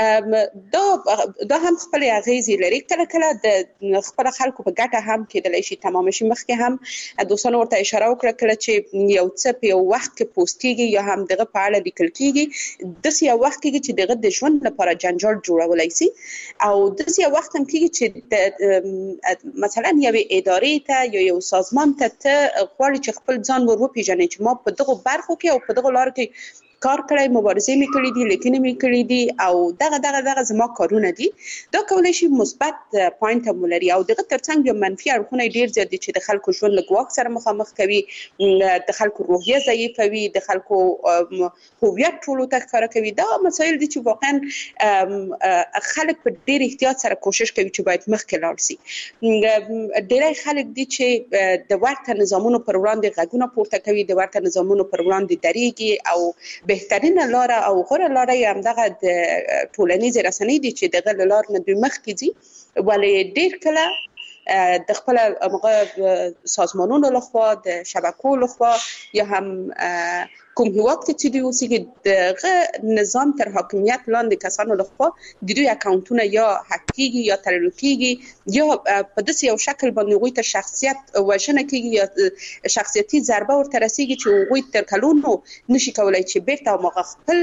[SPEAKER 3] دا هم خپل اغیزې لري. کله کله د خپل خلکو په ګټه هم کېدلی شي تمام شي. مخکې هم دوستانو ورته اشاره وکړه کله چې یو څه په یو وخت کې پوسټ کیږي یا هم دغه په اړه لیکل کیږي د یو وخت کې چې دغه د ژوند لپاره جنجال جوړولای شي او د یو وخت هم کېږي چې مثلا یو ادارې ته یا یو سازمان ته غواړي چې خپل ځان ور وپیژني چې ما په دغه برخو کې او په دغه لار کې کار کړی، مبارزې مې کړې دي، لیکنې مې کړې دي او دغه زما کارونه دي. دا کولای شي مثبت پوینټ هم ولري او دغه ترڅنګ یو منفي اړخونه ډیر زیات دي چې د خلکو ژوند له ګواښ سره مخامخ کوي، د خلکو روحیه ضعیفوي، د خلکو هویت ټولو ته ښکاره کوي. دا مسایل دي چې واقعا خلک په ډیر احتیاط سره کوشش کوي چې باید مخکې لاړ شي. ډیری خلک دي چې د ورته نظامونو پر وړاندې غږونه پورته کوي، د ورته نظامونو پر وړاندې دریږي او بهترینه لار او غوره لار یې همدغه د ټولنیز رسنۍ دي چې دغه لار نه دوی مخکې ځي، ولې ډیر کله د خپل سازمانونو لخوا د شبکو لخوا یا هم کوم هیواد چې دوی اوسېږي دغه نظام تر حاکمیت لاندې کسانو لخوا د دوی اکاونټونه یا هک کیږي یا تړل کیږي یا په داسې یو شکل باندې هغوی ته شخصیت وژنه کیږي یا شخصیتي ضربه ورته رسیږي چې هغوی تر کلونو نشي کولای چې بیرته هغه خپل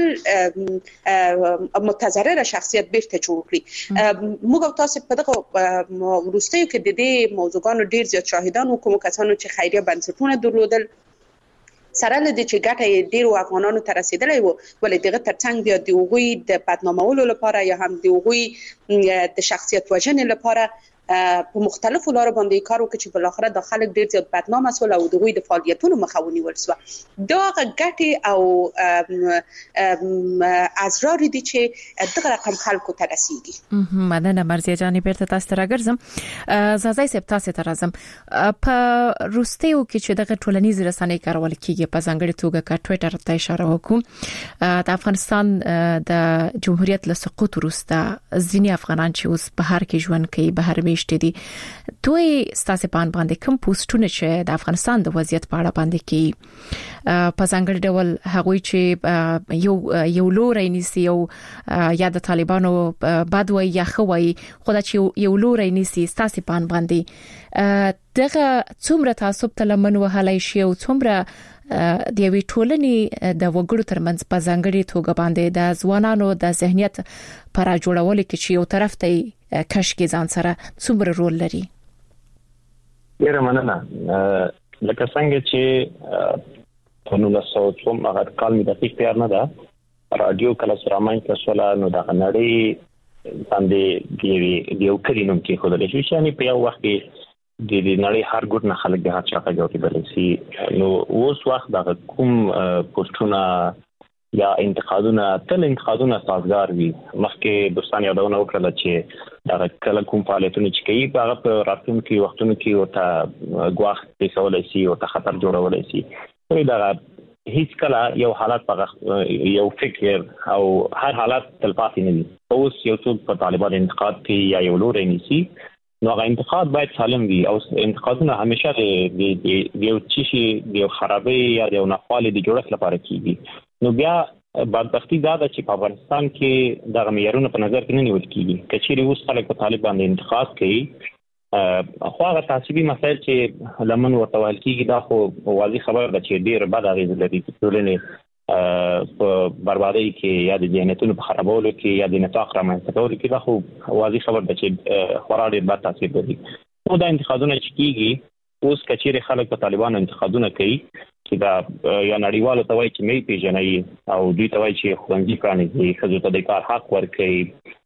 [SPEAKER 3] متضرر شخصیت بیرته جوړ کړي. موږ او تاسو په دغه وروستیو کې د دې موضوعګانو ډیر زیات شاهدان وو، کوم کسانو چې خیریه بنسټونه درلودل سره لدې چې ګټه یې ډیرو افغانانو ته رسیدلی وو، ولې دغه ترڅنګ بیا د هغوی د بدنامولو لپاره یا هم د هغوی د شخصیت وژنې لپاره په مختلفو لارو باندې کار وکړي چې بل اخر د خلک ډیر زیات بدنام شول او دغوی د فعالیتونو مخه ونیول شو. دا ګټې او ازرار دي چې دغه رقم خلکو ته رسیږي.
[SPEAKER 2] مننه مرزیه جانې، بیرته تاسو ته راګرځم. زازای سپ تاسو ته راځم. په روستیو کې چې دغه ټولنیز رسنۍ کارول کیږي په ځانګړي توګه کا ټوئیټر ته اشاره وکړو، د افغانستان د جمهوریت له سقوط وروسته ځینې افغانان چې اوس بهر کې ژوند کوي، بهر دي دوی ستاسو باندې کوم پوسټونه چې د افغانستان د وضعیت په اړه باندې کې په ځانګړي ډول هغوی چې یو لوري نيسي او یا د طالبانو بدوي یا خوي خدای چې یو لوري نيسي ستاسو باندې دغه څومره تعصب تلمن وهلای شي او څومره د یوې ټولنې د وګړو ترمنځ په ځانګړي توګه باندې د ځوانانو د ذهنیت پر جوړولو کې چې یو طرف ته کش کې ځان سره څومره رول لري.
[SPEAKER 6] ډیره مننه. لکه څنګه چې په 1900 هغه کال می دقیق پیار نه ده رادیو کله سرامای کسولا نو د نړۍ باندې دی یو کلینوم کې خدای شي چې په یو وخت کې د نړۍ هر ګوټ نه خلک د هر چا په جوړ کې شي. نو اوس وخت د کوم پوسټونه یا انتقادونه سازگار وي. مخکې دوستان یادونه وکړه چې دا کله کوم فعالیتونه چې کوي هغه په راتلونکي وختونو کې ورته ګواښ پیښولای شي او ته خطر جوړولای شي. دا هیڅ کله یو حالت یو فکر او هر حالت تلپاتې نه وي. اوس یو څوک په طالبان انتقاد کوي یا یو لوري نیسي، نو هغه انتقاد باید سالم وي او انتقادونه همیشه د یو چیشي د یو خرابې یا د یو ناخوالې د جوړښت لپاره کیږي. نو بیا بدبختی دا ده چې په افغانستان کې د معیارونو په نظر کې نه نیول کیږي. کچېرې اوس خلک په طالبان انتقاد کوي خو هغه تعصبي مسایل چې لمن ورته ویل کیږي دا خو واضح خبره ده چې ډېر بد اغېز لري په ټولنې په بربادۍ کې یا د ذهنیتونو په خرابولو کې یا د نفاق رامنځته کولو کې دا خو واضح خبره ده چې خورا ډېر بد تاثیر لري. نو دا انتقادونه چې کیږي اوس کچېرې خلک په طالبان انتقادونه کوي چې دا یا نړیوالو ته وایي چې مې پیژنئ او دوی ته وایي چې ښوونځي پرانیزي، ښځو ته د کار حق ورکوي،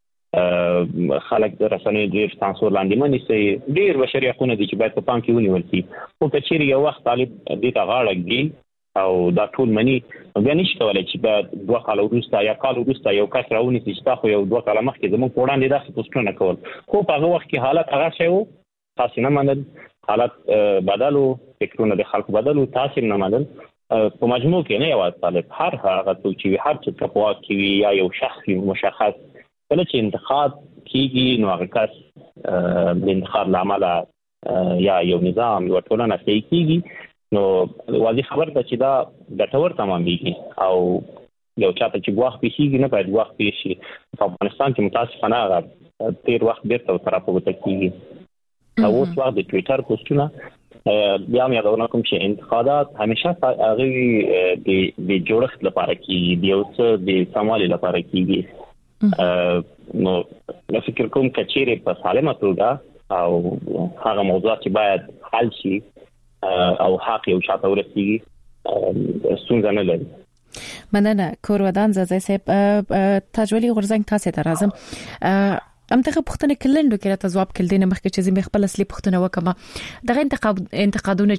[SPEAKER 6] خلک د رسنیو ډېر سانسور لاندې منیسي. ډېر بشري حقونه دي چې باید په پام کې ونیول شي. خو کچېرې یو وخت طالب دې ته غاړه ږدي او دا ټول مني، بیا نشي کولی چې به 2 کال وروسته یا کال وروسته یو کس راونیسي چې تا خو یو 2 کاله مخکې زموږ په وړاندې داسې پوسټونه کول. خو په هغه وخت کې حالت هغه شی و، تاسې نه منل، حالت بدل و، فکرونه د خلکو بدل و، تاسې نه منل. په مجموع کې نه یو طالب هر هغه چې هر څه تقوا کوي یا یو شخص مشخص کله چې انتخاب کیږي نو هغه کس د انتخاب لامل یا یو نظام یو ټولنه کیږي نو واضح خبر ده چې دا ګټور تمامېږي او یو چاته چې غواخ پیږي نه باید غواخ پیشي په افغانستان کې متاسفانه هغه تیر وخت بیرته ترافوته کیږي او اوس وخت د ټوئیټر پوسټونه بیا مې یادونه کوم چې انتقادات همیشه هغه د جوړښت لپاره کیږي د یو څه د سموالي لپاره کیږي نو فکر کوم کچېره په سالمه توګه او هغه موضوعات چې باید حل شي او حق یو چاته ورسیږي ستونزه نه لري.
[SPEAKER 2] مننه کورودان زازای صاحب تجولی غرزنګ تاسو ته راځم امته پښتنه کلندو کې راته جواب کړل دینه مخکې چې زمي خپل اصلي پښتنه وکما دغه انتقادونه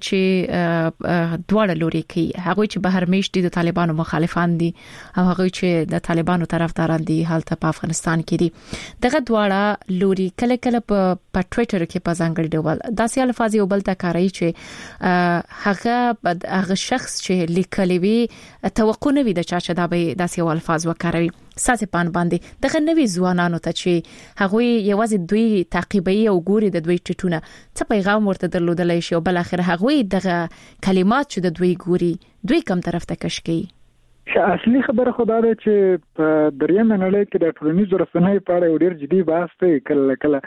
[SPEAKER 2] چې دواړه لوري کوي هغه چې بهر میشت دي د طالبانو مخالفان دي او هغه چې د طالبانو طرفداران دي حالت په افغانستان کې دي دغه دواړه لوري کله کله په ټوئیټر کې په ځانګړي ډول داسې الفاظ یو بل ته کاروي چې هغه شخص چې لیکلي وي توقع نه وي د چا چې دا به داسې الفاظ وکاروي ساسې پان باندې دغه نوې ځوانانو ته چې هغه یوازې دوی تعقیبي او ګوري د دوی ټټونه څه پیغام ورته درلودلای شي او بل اخر هغه دغه کلمات چې د دوی ګوري دوی کوم طرف ته کش کوي.
[SPEAKER 4] اصلي خبره خدا ده چې په دریم نړۍ کې د ټولنیزو رسنیو په اړه ډېر جدي بحث دی کله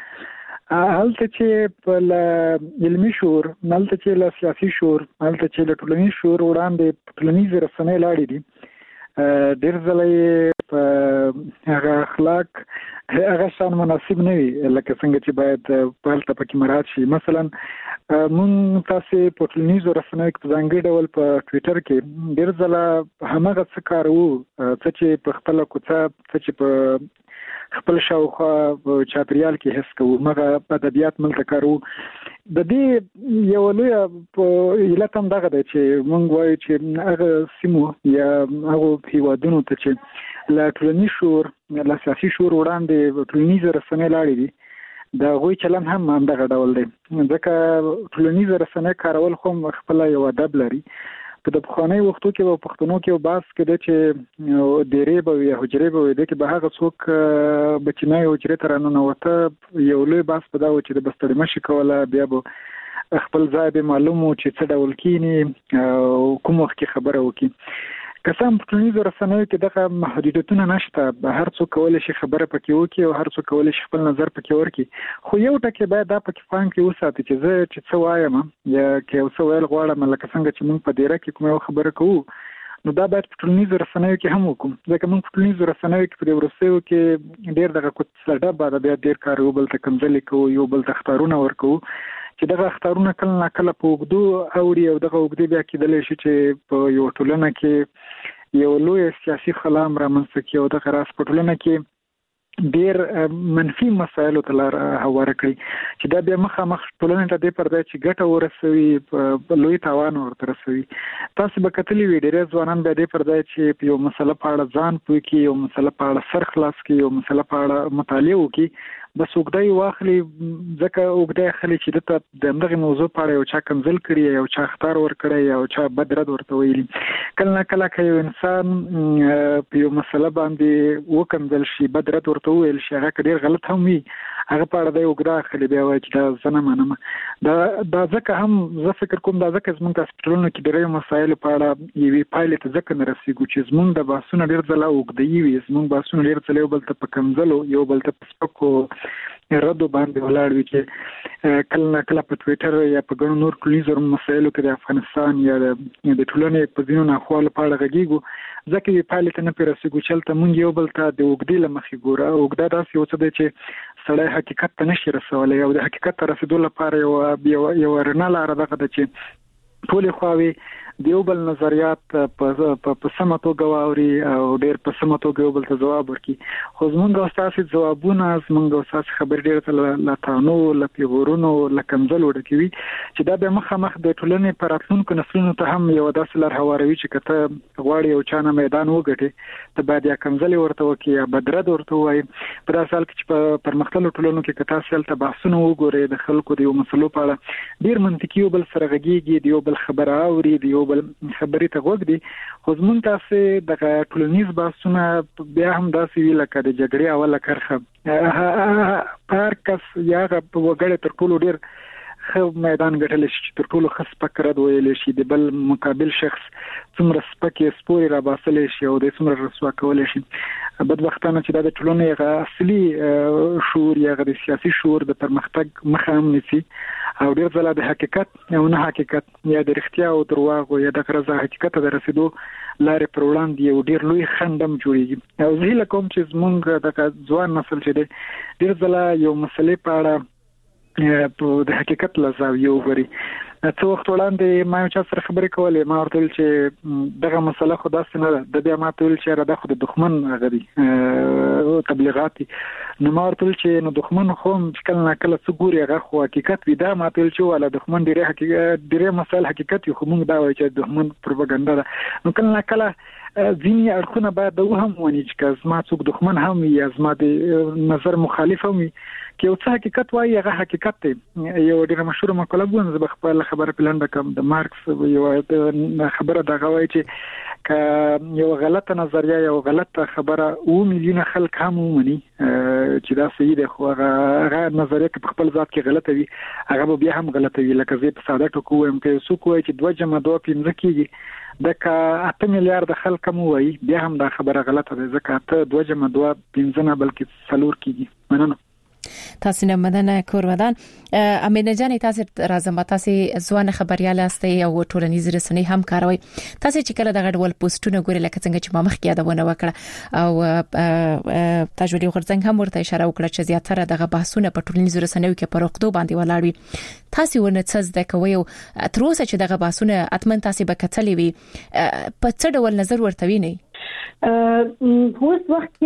[SPEAKER 4] هلته چې په علمي شعور هلته چې له سیاسي شعور هلته چې له ټولنیز شعور وړاندې ټولنیزو رسنیو لاړې دي ډېر ځله په هغه اخلاق هغه شان مناسب نه وي لکه څنګه چې باید په هلته پکې مراعات شي. مثلا مونږ تاسو په ټولنیزو رسنیو کې په ځانګړي ډول په ټوئیټر کې ډېر ځله همغه څه کارو چې په خپل کوڅه چې په خپل شاوخوا چاپریال کې حس کوو مغه ادبیات ملته کارو د دې یو لوی په علت هم دغه دی چې مونږ وایو چې هغه سیمو یا هغه هیوادونو ته چې لا ټولنیز شعور لا سیاسي شعور وړاندې ټولنیز رسنۍ لاړې دي دا غوي چلن هم دغه ډول دی ځکه ټولنیز رسنۍ کارول خو خپل یو ادب لري. په د بخوانی وختو کې په پښتنو کې باس کې د چې ډېرې به یا حجرې به د کې به هغه څوک بچنای او حجرې ترانه نوته یو لوی باس په دا و چې د بستړې مشي کوله بیا به خپل ځای به معلومو چې څه ډول کینی او کوم وخت کې خبره وکي. قسم په ټولنیزو رسنیو کې دغه محدودیتونه نشته هر څوک کولای شي خبره پکې وکي او هر څوک کولای شي خپل نظر پکې ورکړي خو یو ټکی باید دا پکې فهم کې وساتي چې زه چې څه وایم یا کې څه ویل غواړم لکه څنګه چې موږ په ډیره کې کومه خبره کوو نو دا باید په ټولنیزو رسنیو کې هم وکړو ځکه موږ په ټولنیزو رسنیو کې په ورسېو کې ډېر دغه کوڅه بعد بیا ډېر کار یو بل ته کنځلې کوو یو بل ته ختارونه ورکوو چې دغه اختارونه کله ناکله په وګړو اوري او دغه وګړي بیا کېدلی شي چې په یو ټولنه کې یو لوی سیاسي خلام رامنځته کیو د خراس په ټولنه کې ډېر منفي مسایلو ته لار هواره کړي چې دا بیا مخامخ ټولنه ته د پرده چې ګټه ورسوي په لوی تاوان ورته رسوي. تاسو به کتلی وی ډېر ځوانان به د پرده چې یو مسله په اړه ځان پوي کې یو مسله په اړه سر خلاص کې یو مسله په اړه مطالعه وکړي بس وګدای واخلي ځکه وګدای خلې چې د دغه موضوع په اړه یو چا کنځل کړي یو چا اختار ور کړی یو چا بدرد ورته ویلي کله کله کې یو انسان په یو مسله باندې وکنځل شي بدرد ورته ویل شي هغه ډیر غلط هم وي هغه په اړه د وګدای خلې بیا وایي چې دا زنه منم دا ځکه هم زه فکر کوم دا ځکه زموږ هسپټالونو کې ډېر مسایل په اړه یوې پایلې ته ځکه نه رسیږو چې زموږ د بحثونو ډېر ځله وګدایي وي زموږ بحثونه ډېر ځله یو بل ته په کنځلو یو بل ته په سپکو ردو باندې ولاړ وي چې کله نه کله په ټوئیټر یا په ګڼو نور ټولنیزو مسایلو کې د افغانستان یا د ټولنې په ځینو ناخوالو په اړه غږیږو ځکه یې پایلې ته نه پیرسېږو چې هلته مونږ یو بل ته د اوږدې له مخې ګوره اوږده داسې یو څه دی چې سړی حقیقت ته نشي رسولی او د حقیقت ته رسېدو لپاره یو رڼه لاره دغه ده چې ټولې خواوې د یو بل نظریات په سمه توګه واوري او ډېر په سمه توګه یو بل ته ځواب ورکړي خو زموږ او ستاسې ځوابونه زموږ او ستاسې خبرې ډېر له تانو له پیغورونو له کنځلو ډکې وي چې دا بیا مخامخ د ټولنې په راتلونکو نسلونو ته هم یوه داسې لار هواروي چې که ته غواړې یو چا نه میدان وګټې ته باید یا کنځلې ورته وکړې یا بدرد ورته ووایي په داسې حال کې چې په پرمختللو ټولنو کې که تاسې هلته بحثونه وګورئ د خلکو د یو مسلو په اړه ډېر منطقي یو بل سره غږېږي د یو بل خبره اوري د یو بل خبرې ته غوږ دي. خو زمونږ تاسو د ټولنیز بحثونه بیا هم داسې وی لکه د جګړې اوله کرخه هر کس یا په وګړي تر ټولو ډیر خو میدان ګټل شي تر ټولو خاص فکر د ویل شي د بل مقابل شخص څومره سپکې سپوري را باسل شي او د څومره رسوا کول شي. بدبختانه چې د ټولنې غا اصلي شعور یا د سیاسي شعور د پرمختګ مخه هم نسی او ډیر ځله د حقیقت او نه حقیقت یا د رښتیا او دروغ یا د غرض حقیقت د رسیدو لارې پر وړاندې یو ډیر لوی خندم جوړیږي. او زه لکه چې زمونږ د ځوان نسل چې ډیر ځله یو مسلې په اړه په د حقیقت لزاویه وګوري. څو وخت وړاندې ما یو چا سره خبرې کولې، ما ورته ویل چې دغه مسله خو داسې نه ده، د بیا ما ته ویل چې دا خو د دښمن غري تبلیغاتي. نو ما ورته ویل چې نو دښمن خو کله نه کله څه ګوري هغه خو حقیقت وي. دا ما ته ویل چې ولا دښمن ډېرې مسایل حقیقت خو موږ دا وایو چې دښمن پروپاګاندا ده. نو کله نه کله ځینې اړخونه باید د هم ونی چې زما څوک دښمن هم وي یا زما د نظر مخالف هم وي کې یو څه حقیقت وایي هغه حقیقت دی. یو ډېر مشهور مقاله وګورم زه خپل خبره پلان وکم د مارکس یو خبره دغه وایي چې یو غلطه نظریه یو غلطه خبره 2 میلیون خلک هم ومني چې دا صحیح دی، خو هغه نظریه په خپل ذات کې غلطه وي هغه بیا هم غلطه وي. لکه زه په ساده ټکو وایم چې څوک وایي چې 2 جمع 2 15 کېږي د 8 میلیارډ خلک مو وایي بیا هم دا خبره غلطه ده، ځکه 2 جمع 2 15 نه بلکې 4 کېږي. مننه.
[SPEAKER 2] تاسو نه مدنه کورودان امینه جان، تاسو راځم تاسو ځوان خبريال استئ او ټولنیز رسنۍ هم کاروي. تاسو چې کله دغه ډول پوسټونه ګوري لکه څنګه چې ما مخکې یادونه وکړه او تجربه غرڅنګ هم ورته اشاره وکړه چې زیاتره دغه بحثونه په ټولنیز رسنیو کې پر وختو باندې ولاړ وي. تاسو ونه څه زده کوي او تر اوسه چې دغه بحثونه اتمن تاسو به کتلې وي په څه ډول نظر ورته ویني؟
[SPEAKER 5] هوس وخت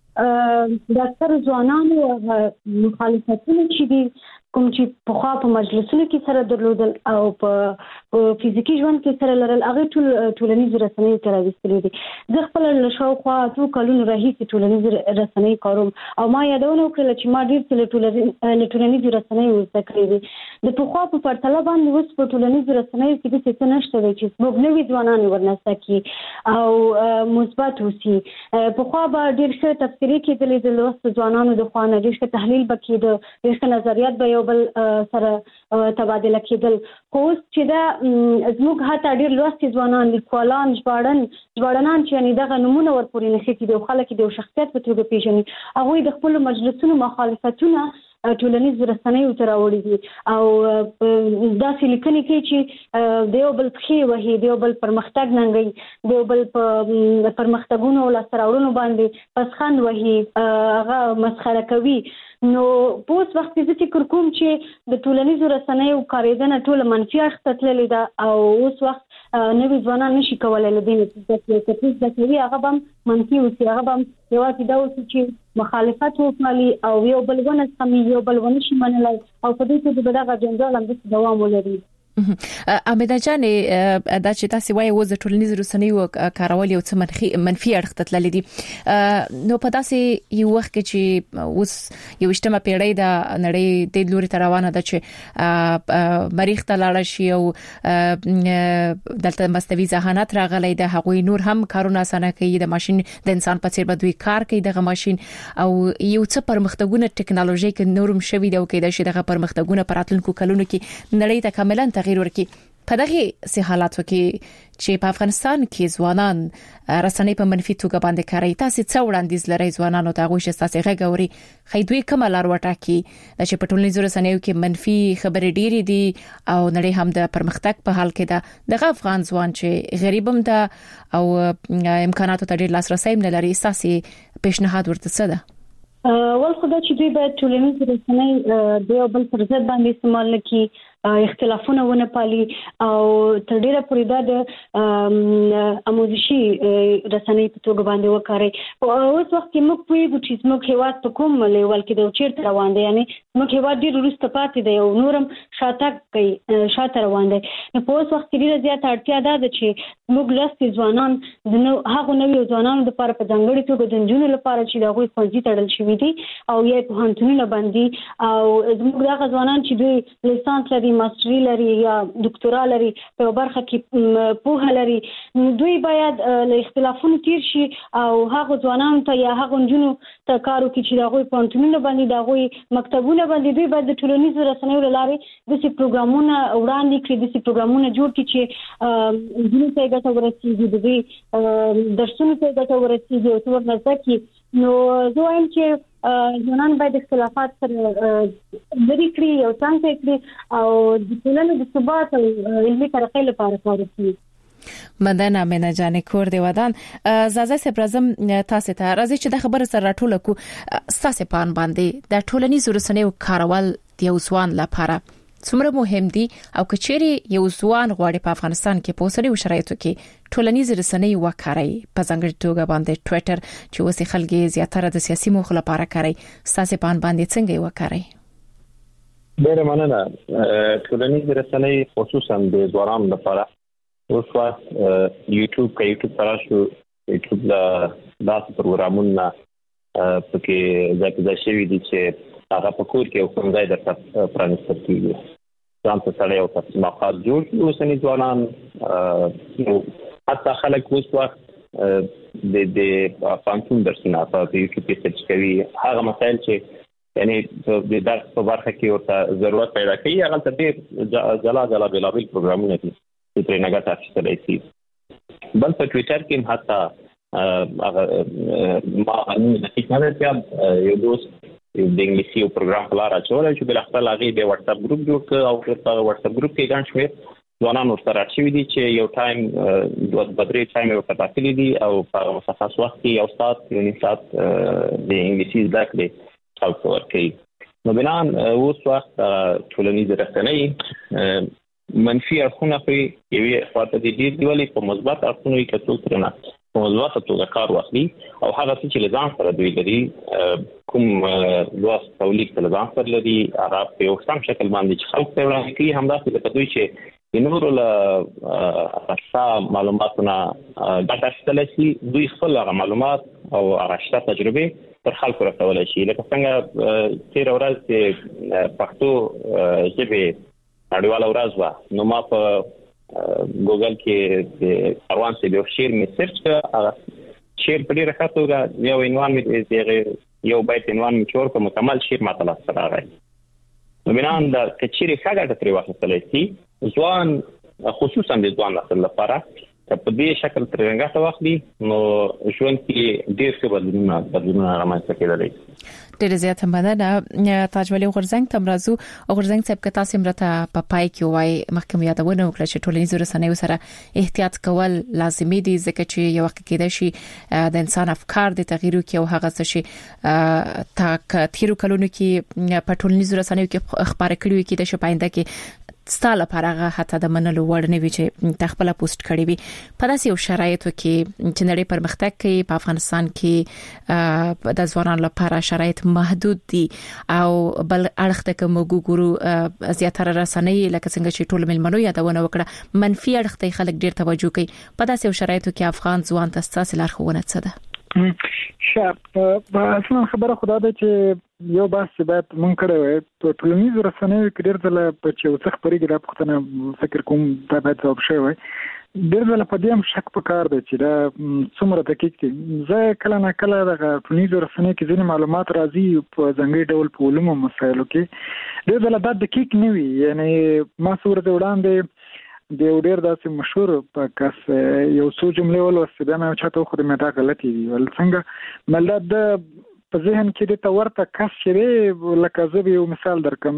[SPEAKER 5] د اکثر ځوانانو مخالفتونه چې دي کوم چې په خوا په مجلسونو کې سره درلودل او په فزیکی ژوند کې سره لرل هغه ټولنیز رسنۍ ته راوستلې دي. زه خپل له شاوخوا 2 کلونو راهیسې ټولنیز رسنۍ کوم او ما یادونه وکړه چې ما ډیر څه ټولنیز رسنۍ زده کړې دي. د په خوا په پرتله باندې اوس په ټولنیز رسنۍ کې د څه نشته چې موږ نوې ځوانان ورنسته کی او مثبت اوسي. په خوا به ډیر څه تفسیری کېدلې د لوست ځوانانو د خوا نه ډیر څه تحلیل وکړي، ډیر څه نظریات به بل سره تبادله کېدل. خو چې دا زموږ هاته ډیر لوستي ځوانان لیکوالان ژباړنان چې یعنی دغه نمونه ورپورې نشي د خلک د شخصیت په توګه پیژني، هغه د خپل مجلسونو مخالفتونه ټولنیز رسنۍ تر راوړي دي او داسې لیکنې کوي چې دیو بل پخې وهي، دیو بل پرمختګ ننګي، دیو بل پرمختګونو لاسراوړونو باندې پسخند وهي، هغه مسخره کوي. نو پوس وخت چې فکر کوم چې د ټولنیزو رسنیو کاریدنه ټول منفي اړخ ته تللې ده او اوس وخت نوې ځوانان نشي کولای لدې چې د کوي هغه هم منفي او هغه هم یوازې دا اوس چې مخالفت وکړي او یو بل ونه سمي یو بل ونه شي منلای او په دې کې د دغه جنجال هم د دوام ولري.
[SPEAKER 2] امیده جان، دا چې تاسو وایي وز ټولنیز رسنیو کارول یو څه منفي اړخ ته تللی دي، نو په داسې یو وخت کې چې اوس یو اجتماع پیړۍ د نړۍ د لوري ته روانه ده چې مریخ ته لاړ شي او دلته مستوي ذهانت راغلي د هغوی نور هم کارونه اسانه کوي، د ماشين د انسان په څیر بدوي کار کوي دغه ماشين او یو څه پرمختګونه ټکنالوژي کې نورم شوي دا کوي چې دغه پرمختګونه پر راتلونکو کلونو کې نړۍ ته کاملا تغیر ورکړي. په دغه سه حالاتو کې چې په افغانستان کې ځوانان رسنۍ په منفي توګه باندې کوي، تاسو څه وړاندیز لرئ ځوانانو ته غوښه تاسو غوړي خیدوي کومه لار وټاکي چې په ټولنیزو رسنیو کې منفي خبرې ډېری دي او نړۍ هم د پرمختګ په حال کې ده، دغه افغان ځوان چې غریبم ده او امکاناتو ته ډېر لاسرسي نه لري، تاسو پیشنهاد ورته څه ده؟
[SPEAKER 5] ول خدای چې دوی باید ټولنیز رسنۍ د یو بل پر ضد باندې استعمال کړي، اختلافونه ونه پالي او تر ډیره پورې د اموزشي رسنۍ په توګه باندې وکړي. اوس وخت کې موږ پوهیږو چې موږ هیواد په کوم لیول کې د چیرته روان دي، یعنی موږ هیواد ډیر وروسته پاتې دی او نورم شاته روان دي. نو په اوس وخت کې ډیره زیاته اړتیا ده چې موږ لاسي ځوانان د هغو نویو ځوانانو لپاره په ځانګړي توګه د نجونو لپاره چې دغه ښوونځي تړل شوی دي او یې په هنټونو باندې او موږ دغه ځوانان چې دوی لیسانس لري، ماستري لري یا ډاکټورا لري په برخه کې پوهه لري، دوی باید له اختلافونو تیر شي او هغه ځوانان ته یا هغه نجونو ته کار وکړي چې دغه پونتونونه باندې دغه مکتبونه باندې دوی باید د ټولنیزو رسنیو لاري د سي پروګرامونه وړاندې کړي، د سي پروګرامونه جوړ کړي چې دغه ته ګټه ورسیږي، د درسونو ته ګټه ورسیږي او څو ورنځي. نو زه وایم چې ځوانان باید اختلافات سره لري کړی او څنګه کړی او د ټولنې د ثبات او علمي ترقۍ لپاره کار وکړي.
[SPEAKER 2] مدن امینه جان کور دی ودان زازه سپرزم تاسو ته راځي چې د خبر سره راټول کو تاسو پان باندې د ټولنیزو رسنیو کارول د اوسوان لپاره څومره مهم دي او کچېری یو ځوان غواړي په افغانستان کې په اوسنیو شرایطو کې ټولنیزې رسنۍ وکړي په ځانګړي توګه باندې ټوئیټر چې اوس خلک زیاتره د سیاسي موخو لپاره کوي، تاسو په باندې څنګه وکړي؟
[SPEAKER 6] ډېر مننه. ټولنیزې رسنۍ خصوصا د ځوانانو لپاره اوس وخت یوټیوب تراشو یوټیوب داسې پروګرامونه پکې ځکه شوی دي چې هغه په کور کې او کوم ځای درته پرانستل کیږي. ځان ته سره یو تصمیمات جوړ کړي. اوسنی ځوانان حتی خلک اوس وخت د پانتون درسونه په یوټیوب کې سرچ کوي، هغه مسایل چې یعنی د درس په برخه کې ورته ضرورت پیدا کوي، هغه ته ډېر جلا بېلابېل پروګرامونه دي چې ترې نه ګټه اخیستلی شي. بل په ټویټر کې حتی هغه ما د حکمت یو دوست د انګلیسي یو پروګرام په لار اچولی چې بلاخره هغې د واتساپ ګروپ جوړ کړ او په واتساپ ګروپ کې ګڼ شمېر ځوانان ورسره راټ شوي دي چې یو ټایم 2-3 ټایم یې ورته ټاکلي دي او په مشخص وخت کې یو ساعت یو نیم ساعت د انګلیسي زده کړې خلکو ته ورکوي. نو بنان اوس وخت ټولنیزې رسنۍ منفي اړخونه پرې یوې خواته دي ډېر دي، ولې په مثبت اړخونو یې که څوک ترېنه په مثبته توګه کار واخلي او هغه څه چې له ځان سره دوی لري کوم لوست تولید له ځان سره لري هغه په یو سم شکل باندې چې خلکو ته وړاندې کوي، همداسې لکه دوی چې د نورو له اشیا معلوماتونه ګټه اخیستلی شي، دوی خپل هغه معلومات او هغه شته تجربې تر خلکو رسولی شي. لکه څنګه تېره ورځ چې پښتو ژبې نړیواله ورځ وه، نو ما په ګوګل کې د کاروان صاحب یو شعر مې سرچ کړ، هغه شعر په ډېره ښه توګه یو عنوان مې یو بیت عنوان مې چور کړ، مکمل شعر ماته لاسته راغی. نو بنان د که چیرې ښه ګټه ترې واخیستلی شي، ځوان خصوصا د ځوان نسل لپاره که په دې شکل ترې ګټه واخلي نو ژوند کې ډېر ښه بدلونونه رامنځته کېدلی شي.
[SPEAKER 2] ډېر زیات مننه. تاج ولي غورزنګ تمرازو غورزنګ صاحب که تاسو مرته په پای کې وای محکمه یادونه وکړه چې ټولنیزو رسنیو سره احتیاط کول لازمي دي ځکه چې یو وخت کې شي د انسان افکار د تغییر کې او هغه څه شي تا تیرو کلونو کې په ټولنیزو رسنیو کې خبرې کړي کې د شپاینده کې ستاله پرغه حتی د منلو وړ نه وی چې تخپل پوسټ کړی وي. په داسې یو شرایطو کې چې نړۍ پرمختګ کوي، په افغانستان کې د ځوانانو لپاره شرایط محدود دي او بل اړخ ته کوم ګورو زیاتره رسنۍ لکه څنګه چې ټول ملمنو یادونه وکړه منفي اړخ ته خلک ډیر توجه کوي. په داسې یو شرایطو کې افغان ځوان ته ستاسو لارښوونه څه ده؟
[SPEAKER 4] اصلا خبره خدا ده چې یو بحث باید مونږ کړی وای په ټولنیزو رسنیو کې ډېر ځله په چې وڅ خبرېږي دا پوښتنه فکر کوم دا باید ځواب شوی وای. ډېر ځله په دې هم شک پکار دی چې دا څومره دقیق دي. زه کله نه کله د ټولنیزو رسنیو کې ځینې معلومات راځي په ځانګړي ډول په علومو مسایلو کې ډېر ځله دا دقیق نه وي. یعنی ما څو ورځې وړاندې د یو ډېر داسې مشهور په کس یو څو جملې ولوستې، بیا مې چاته وښودې مې دا غلطې دي. ول څنګه مله د په ذهن کې د تورته کس چې لکه زه به یو مثال درکم،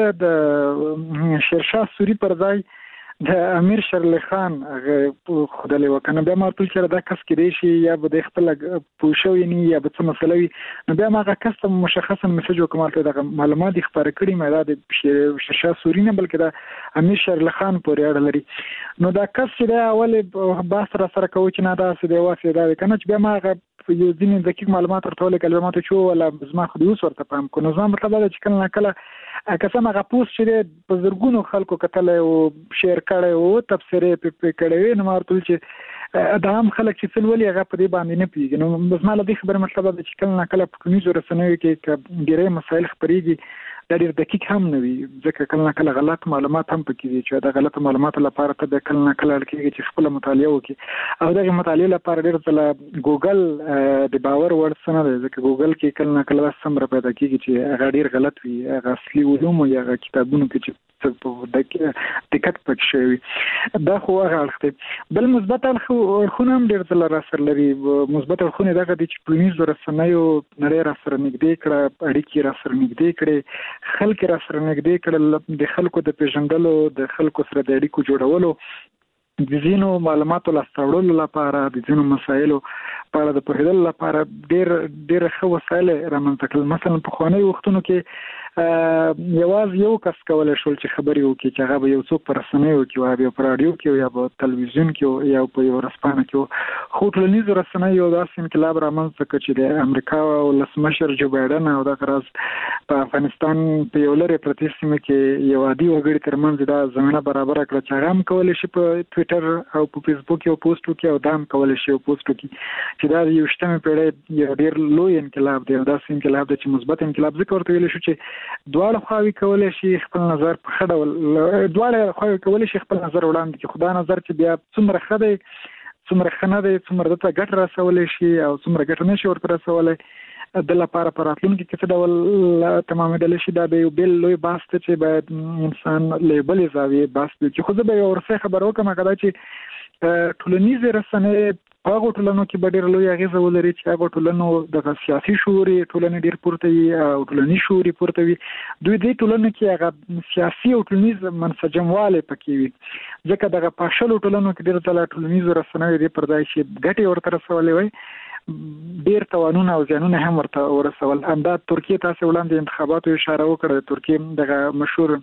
[SPEAKER 4] د شیرشاه سوري پر ځای د امیر شرعلی خان خدای وکنه بیا ما ټول چې دا کس کې شي یا به د خپل پوښوي نه یا به څه مسله وي، نو بیا ما هغه کس ته مشخصا میسج وکم ته د معلومات خبره کړي مې دا د شیرشاه سوري نه بلکې د امیر شرعلی خان پورې اړه لري. نو دا کس چې دا اول باس سره کوي چې نه دا څه دی واسه دا کنه چې بیا ما هغه یو ځینې دقیق معلومات ورته کلمات چې ولا زما خو دې اوس ورته پام کو. نو زما مطلب دا چې کله کله قسم هغه پوسټ چې په زرګونو خلکو کتل او شیر کړي او تفسیرې په کړي، نو مرتل چې دا هم خلک چې څل ولې هغه په دې باندې نه پیږي. نو زما له دې خبره مطلب دا چې کله کله په ټولنیزو رسنیو کې ډېرې مسایل خبرېږي دا ډېر دقیق هم نه وي، ځکه کله کله غلط معلومات هم پکې دي چې دا غلط معلومات لپاره ته کله کله کېږي چې خپل مطالعه وکړي او دغه مطالعه لپاره ډېر ځله ګوګل د باور وړ څه نه دی، ځکه ګوګل کې کله کله سمره پیدا کېږي چې هغه ډېر غلط وي، هغه اصلي علوم یا هغه کتابونو کې چې دقت پکې شوی دا خو هغه اړخ دی. بل مثبت اړخونه هم ډېر ځله را سره لري. مثبت اړخونه دغه دي چې ټولنیزو رسنیو نړۍ را سره نږدې کړه، اړیکې را سره نږدې کړې، خلک را سره نږدې کړل، د خلکو د پیژندلو، د خلکو سره د اړیکو جوړولو، د ځینو معلوماتو لاسته راوړلو لپاره، د ځینو مسایلو په اړه د پوهېدلو لپاره ډېر ښه وسایل رامنځته کړل. مثلا په پخوانیو وختونو کې یوازې یو کس کولی شول چې خبرې وکړي، چې هغه به یو څوک په رسنیو کې یا په راډیو کې یا په تلویزیون کې یا په یو ورځپاڼه کې. خو ټولنیزو رسنیو داسې انقلاب رامنځته کړ چې د امریکا ولسمشر جو بایډن او دغه راز په افغانستان په یو لرې پرتې سیمه کې یو عادي وګړي ترمنځ دا زمینه برابره کړه چې هغه هم کولی شي په ټویټر او په فیسبوک یو پوسټ وکړي او دا هم کولی شي یو پوسټ وکړي، چې دا د 21مې پیړۍ یو ډېر لوی انقلاب دی او داسې انقلاب دی چې مثبت انقلاب ځکه ورته ویلی شو چې دواړه خواوې کولی شي خپل نظر په ښه ډول، دواړه خواوې کولی شي خپل نظر وړاندې کړي، خو دا نظر چې بیا څومره ښه دی څومره ښه نه دی، څومره دته ګټه رسولی شي او څومره ګټه نه شي ورته رسولی، د لپاره په راتلونکي کې څه ډول تمامېدلی شي، دا به یو بېل لوی بحث دی چې باید انسان له بلې زاویې بحث وکړي. خو زه به یو ورسې خبره وکړم، هغه دا چې ټولنیزې رسنۍ په هغو ټولنو کې به ډېره لویه اغېزه ولري چې هغو ټولنو دغه سیاسي شعور یې ټولنې ډېر پورته وي او ټولنیز شعور یې پورته وي. دوی دې ټولنو کې هغه سیاسي او ټولنیز منسجموالی پکې وي، ځکه دغه پاشلو ټولنو کې ډېر ځله ټولنیزو رسنیو دې پر ځای چې ګټې ورته رسولې وای، ډېر تاوانونه او زیانونه هم ورته ورسول. همدا ترکیې تاسې وړاندې انتخاباتو اشاره وکړه، د ترکیې دغه مشهور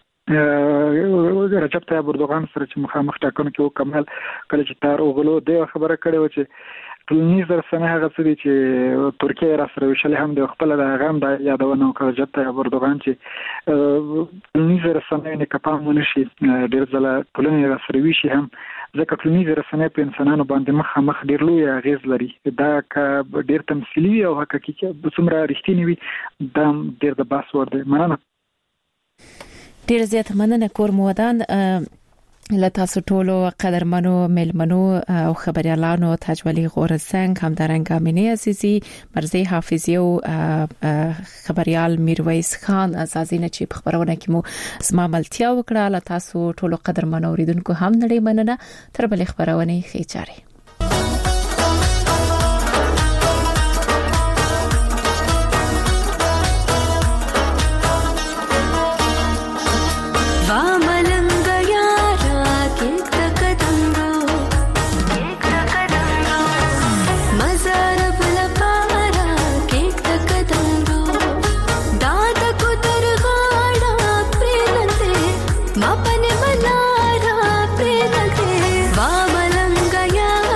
[SPEAKER 4] رجب طیب اردوغان سره چې مخامخ ټاکنو کې وکمل کله چې تار وغلو د خبره کړې و چې ټولنیز رسنۍ هغه څه دي چې ترکیه را سره وشلې هم د خپل د هغه هم د یادونه وکړه رجب طیب اردوغان چې ټولنیز رسنۍ نه کپام ونشي ډېر ځله ټولنې را سره وشي هم، ځکه ټولنیز رسنۍ په انسانانو باندې مخامخ ډېر لوی اغېز لري. دا که ډېر تمثیلي او حقیقي څومره رښتینی وي دا ډېر د بحث وړ دی. مننه.
[SPEAKER 2] ډیر زیات مننه کور مودان له تاسو ټولو قدرمنو ملمنو او خبريالانو تاجولي غورزنګ، همدارنګه امینه عزیزی، مرزي حافظی او خبريال میرویس خان اساسینه چې په خبرونه کې مو زما ملتیا وکړه. له تاسو ټولو قدرمنو اوریدونکو هم نړۍ مننه. تر بل خبرونه خېچاري.
[SPEAKER 7] Mapane manara pre lage, va malanga ya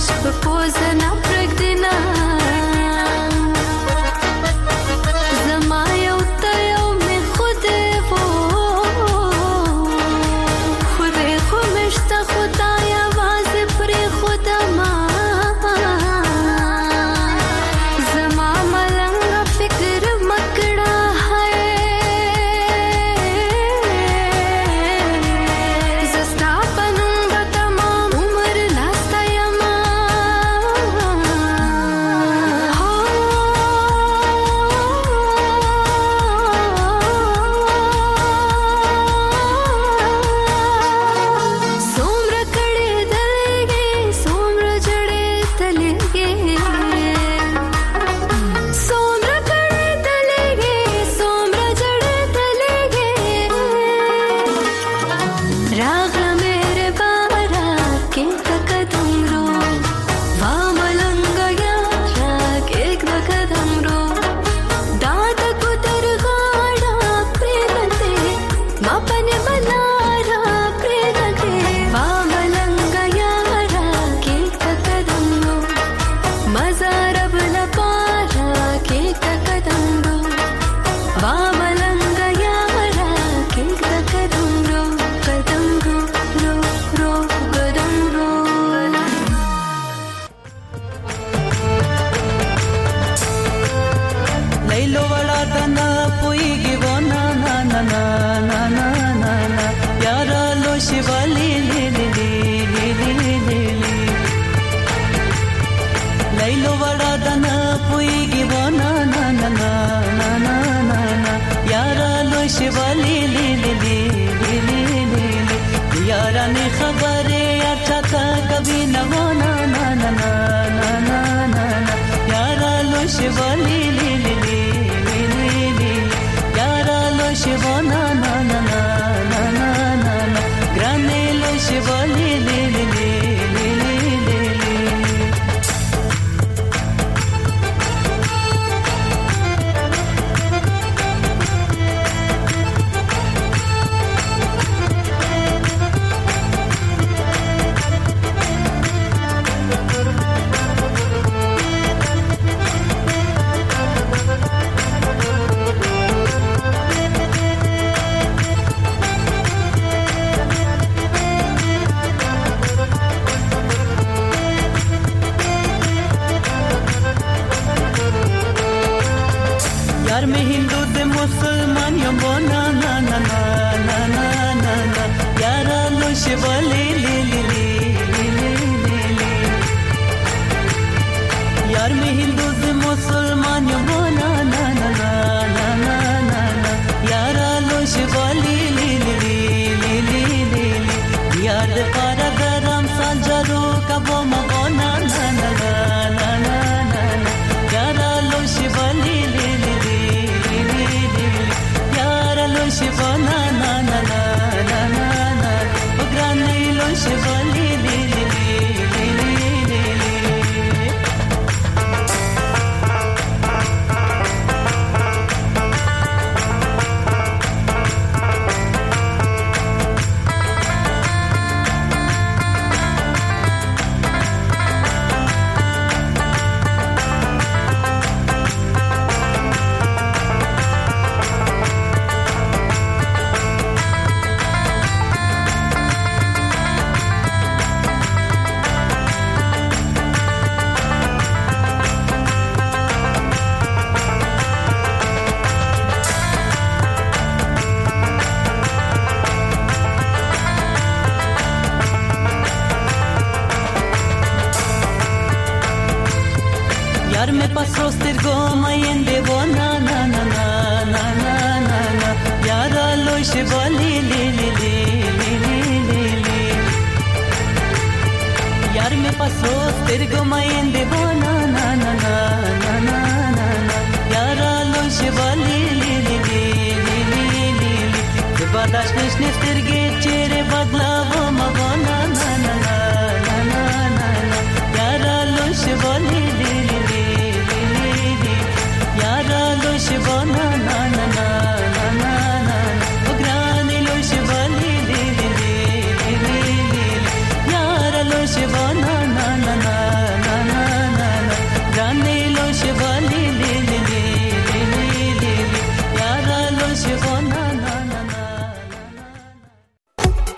[SPEAKER 7] Shivana